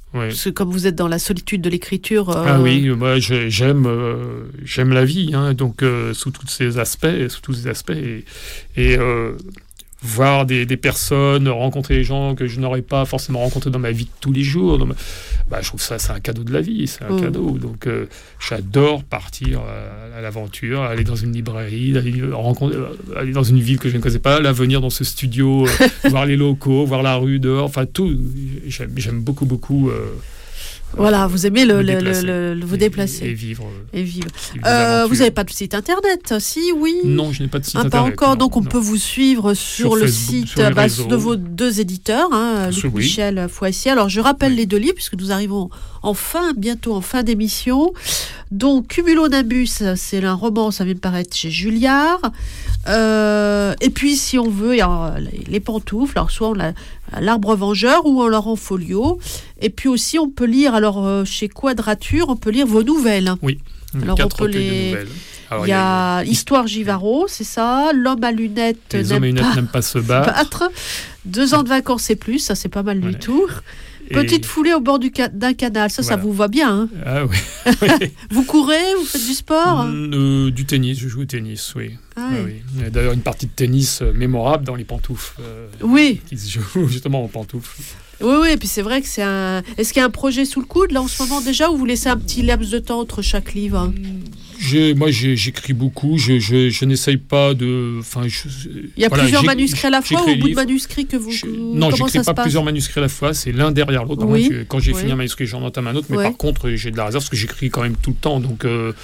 Ouais. Parce que comme vous êtes dans la solitude de l'écriture... Ah oui, moi j'aime la vie, hein, donc sous tous ces aspects, et voir des personnes, rencontrer des gens que je n'aurais pas forcément rencontrés dans ma vie de tous les jours. Je trouve ça, c'est un cadeau de la vie, c'est un cadeau. Donc, j'adore partir à l'aventure, aller dans une librairie, aller dans une ville que je ne connaissais pas, là, venir dans ce studio, voir les locaux, voir la rue dehors, enfin tout. J'aime beaucoup. Voilà, vous aimez vous déplacer. Et vivre. Vous n'avez pas de site internet, si, oui? Non, je n'ai pas de site internet. Pas encore, non, donc on peut vous suivre sur le Facebook, site de vos 2 éditeurs, Luc Michel Fouassier. Alors je rappelle les 2 livres, puisque nous arrivons bientôt en fin d'émission. Donc Cumulonimbus, c'est un roman, ça vient de paraître chez Julliard. Et puis si on veut, il y a les pantoufles, alors soit on a L'Arbre Vengeur ou en Laurent Folio. Et puis aussi on peut lire, chez Quadrature, on peut lire vos nouvelles. Oui, alors 4 recueils de nouvelles. Alors, il y a Histoire Givaro, c'est ça. L'homme à lunettes n'aime pas se battre. 2 ans de vacances et plus, ça c'est pas mal du tout. Petite foulée au bord d'un canal, ça vous va bien. Hein. Ah oui. Vous courez, vous faites du sport? Du tennis, je joue au tennis, oui. Oui. Il y a d'ailleurs une partie de tennis mémorable dans les pantoufles. Qui se joue justement en pantoufles. Oui, et puis c'est vrai que Est-ce qu'il y a un projet sous le coude, là, en ce moment déjà, ou vous laissez un petit laps de temps entre chaque livre? Moi, j'écris beaucoup. Je n'essaye pas de... Il y a plusieurs manuscrits à la fois ou au bout de manuscrits que vous... Non, je n'écris pas plusieurs manuscrits à la fois. C'est l'un derrière l'autre. Oui. Quand j'ai fini un manuscrit, j'en entame un autre. Mais par contre, j'ai de la réserve parce que j'écris quand même tout le temps. Donc,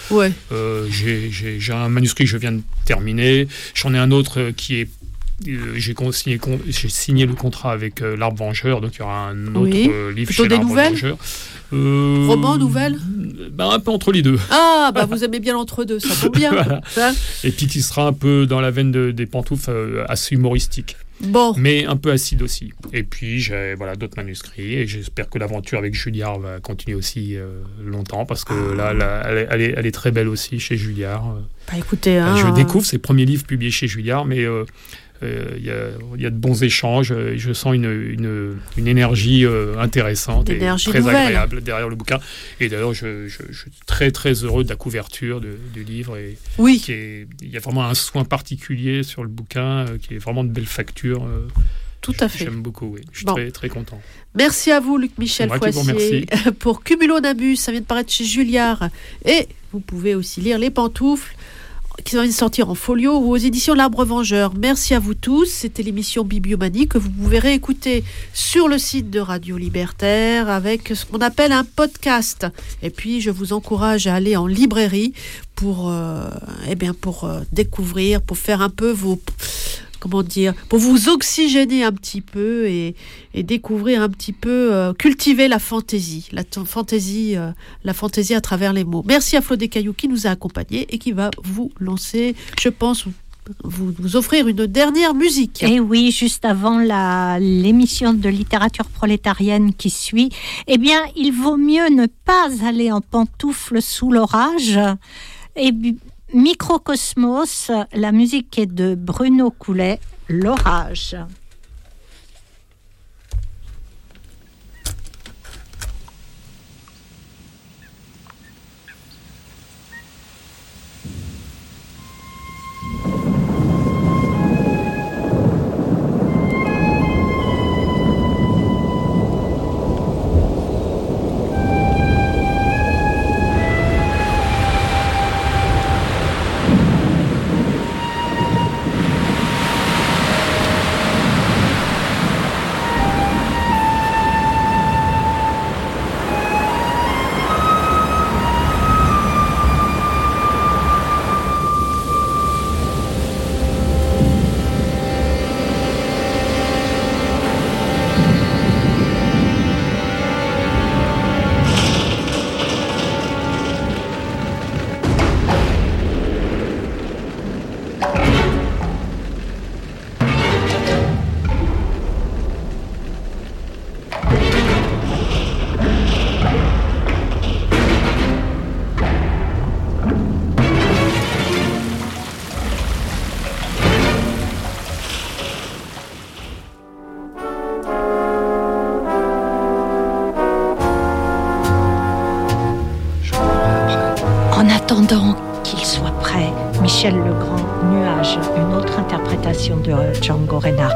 j'ai un manuscrit que je viens de terminer. J'en ai un autre qui est... J'ai signé le contrat avec l'Arbre Vengeur, donc il y aura un autre livre chez l'Arbre Vengeur. Roman, nouvelle? Un peu entre les deux. Vous aimez bien l'entre-deux, ça tombe bien. Voilà. Et puis qui sera un peu dans la veine des pantoufles, assez humoristique. Bon. Mais un peu acide aussi. Et puis j'ai d'autres manuscrits et j'espère que l'aventure avec Julliard va continuer aussi longtemps parce que elle est très belle aussi chez Julliard. Écoutez, je découvre ses premiers livres publiés chez Julliard, mais il y a de bons échanges. Je sens une énergie intéressante et très agréable derrière le bouquin. Et d'ailleurs, je suis très très heureux de la couverture du livre. Et il y a vraiment un soin particulier sur le bouquin qui est vraiment de belle facture. Tout à fait. J'aime beaucoup, oui. Je suis très très content. Merci à vous, Luc Michel Fouassier, pour Cumulonimbus. Ça vient de paraître chez Julliard. Et vous pouvez aussi lire Les Pantoufles, qui vient de sortir en folio ou aux éditions L'Arbre Vengeur. Merci à vous tous. C'était l'émission Bibliomanie que vous pouvez réécouter sur le site de Radio Libertaire avec ce qu'on appelle un podcast. Et puis, je vous encourage à aller en librairie pour découvrir, pour faire un peu pour vous oxygéner un petit peu et découvrir un petit peu, cultiver la fantaisie à travers les mots. Merci à Flo Descailloux qui nous a accompagnés et qui va vous lancer, je pense, vous offrir une dernière musique. Et oui, juste avant l'émission de littérature prolétarienne qui suit, il vaut mieux ne pas aller en pantoufles sous l'orage. Microcosmos, la musique est de Bruno Coulet, L'orage. attendant qu'il soit prêt, Michel Legrand, Nuage, une autre interprétation de Django Reinhardt.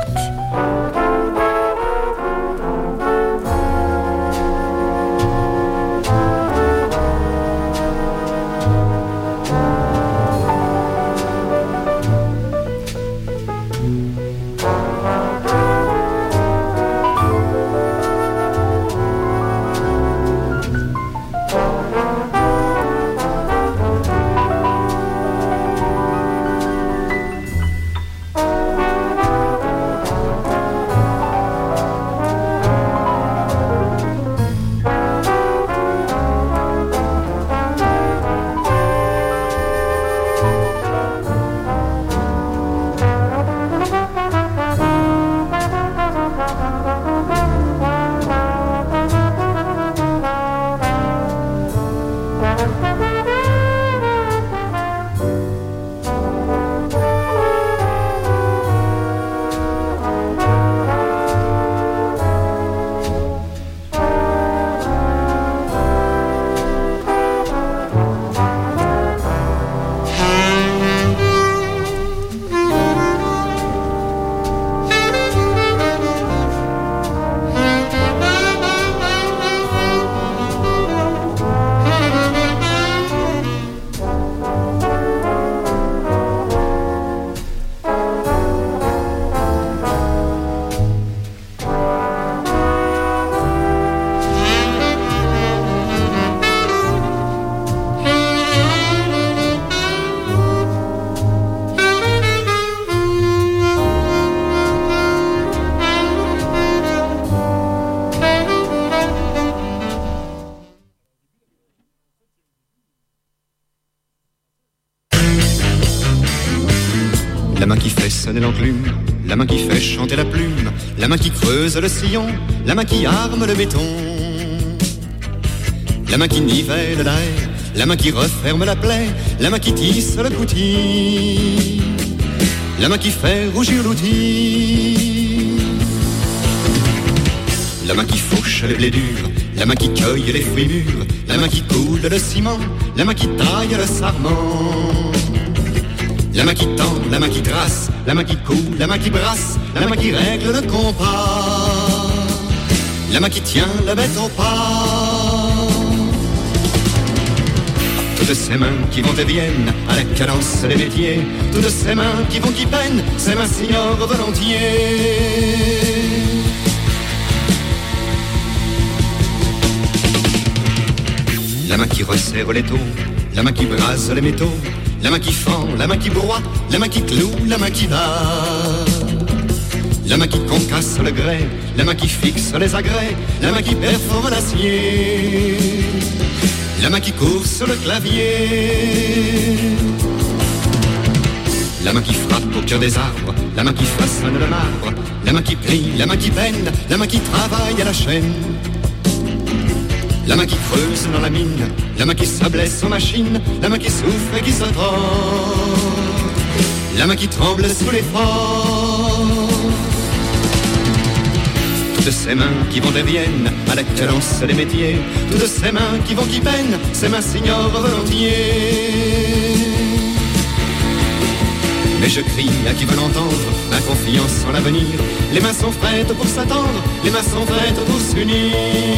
La main qui fait sonner l'enclume, la main qui fait chanter la plume, la main qui creuse le sillon, la main qui arme le béton, la main qui nivelle l'air, la main qui referme la plaie, la main qui tisse le coutil, la main qui fait rougir l'outil, la main qui fauche les blés durs, la main qui cueille les fruits mûrs, la main qui coule le ciment, la main qui taille le sarment, la main qui tend, la main qui trace, la main qui coule, la main qui brasse, la main qui règle le compas, la main qui tient la bête au pas. Toutes ces mains qui vont et viennent à la cadence des métiers, toutes ces mains qui vont qui peinent, ces mains s'ignorent volontiers. La main qui resserre les taux, la main qui brase les métaux, la main qui fend, la main qui broie, la main qui cloue, la main qui bat, la main qui concasse le grès, la main qui fixe les agrès, la main qui perfore l'acier, la main qui court sur le clavier, la main qui frappe au cœur des arbres, la main qui façonne le marbre, la main qui plie, la main qui peine, la main qui travaille à la chaîne, la main qui creuse dans la mine, la main qui s'ablesse en machine, la main qui souffre et qui se tord, la main qui tremble sous l'effort. Toutes ces mains qui vont et viennent à la cadence des métiers, toutes ces mains qui vont qui peinent, ces mains s'ignorent volontiers. Mais je crie à qui veut l'entendre, ma confiance en l'avenir. Les mains sont prêtes pour s'attendre, les mains sont prêtes pour s'unir.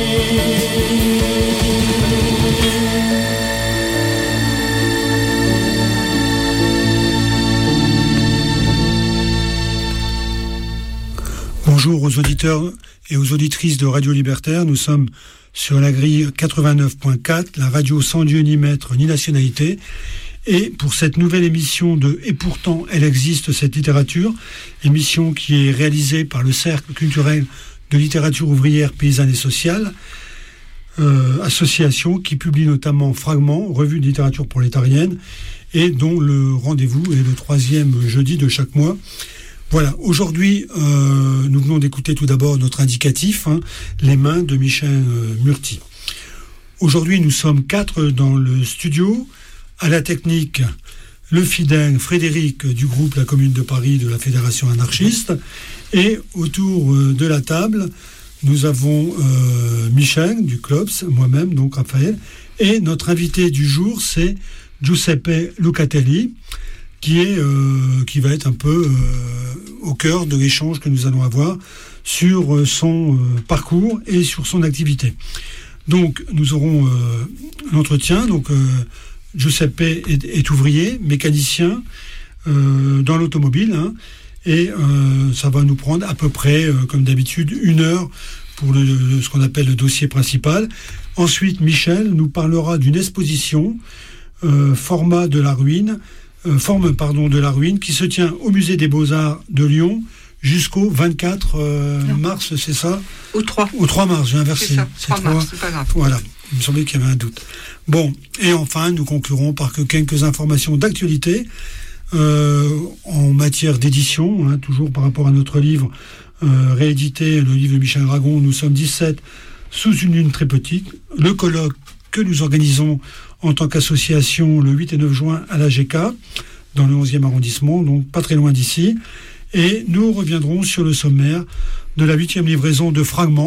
Bonjour aux auditeurs et aux auditrices de Radio Libertaire. Nous sommes sur la grille 89.4, la radio sans lieu ni maître ni nationalité. Et pour cette nouvelle émission de « Et pourtant, elle existe, cette littérature », émission qui est réalisée par le Cercle culturel de littérature ouvrière, paysanne et sociale, association qui publie notamment Fragments, revue de littérature prolétarienne, et dont le rendez-vous est le 3e jeudi de chaque mois. Voilà, aujourd'hui, nous venons d'écouter tout d'abord notre indicatif, Les mains de Michel Murti. Aujourd'hui, nous sommes 4 dans le studio. À la technique, le fidèle Frédéric du groupe La Commune de Paris de la Fédération anarchiste. Et autour de la table, nous avons Michel du CLOPS, moi-même, donc Raphaël. Et notre invité du jour, c'est Giuseppe Lucatelli, qui va être un peu au cœur de l'échange que nous allons avoir sur son parcours et sur son activité. Donc, nous aurons l'entretien. Donc, Giuseppe est ouvrier, mécanicien dans l'automobile, hein, et ça va nous prendre à peu près, comme d'habitude, 1 heure pour ce qu'on appelle le dossier principal. Ensuite, Michel nous parlera d'une exposition forme de la ruine, qui se tient au Musée des Beaux-Arts de Lyon jusqu'au 24 mars, c'est ça ? Au 3. Au 3 mars, j'ai inversé. C'est ça, 3 mars, c'est pas grave. Voilà, il me semblait qu'il y avait un doute. Bon, et enfin, nous conclurons par quelques informations d'actualité en matière d'édition, hein, toujours par rapport à notre livre réédité, le livre de Michel Dragon. Nous sommes 17 sous une lune très petite. Le colloque que nous organisons en tant qu'association le 8 et 9 juin à la GK, dans le 11e arrondissement, donc pas très loin d'ici. Et nous reviendrons sur le sommaire de la 8e livraison de fragments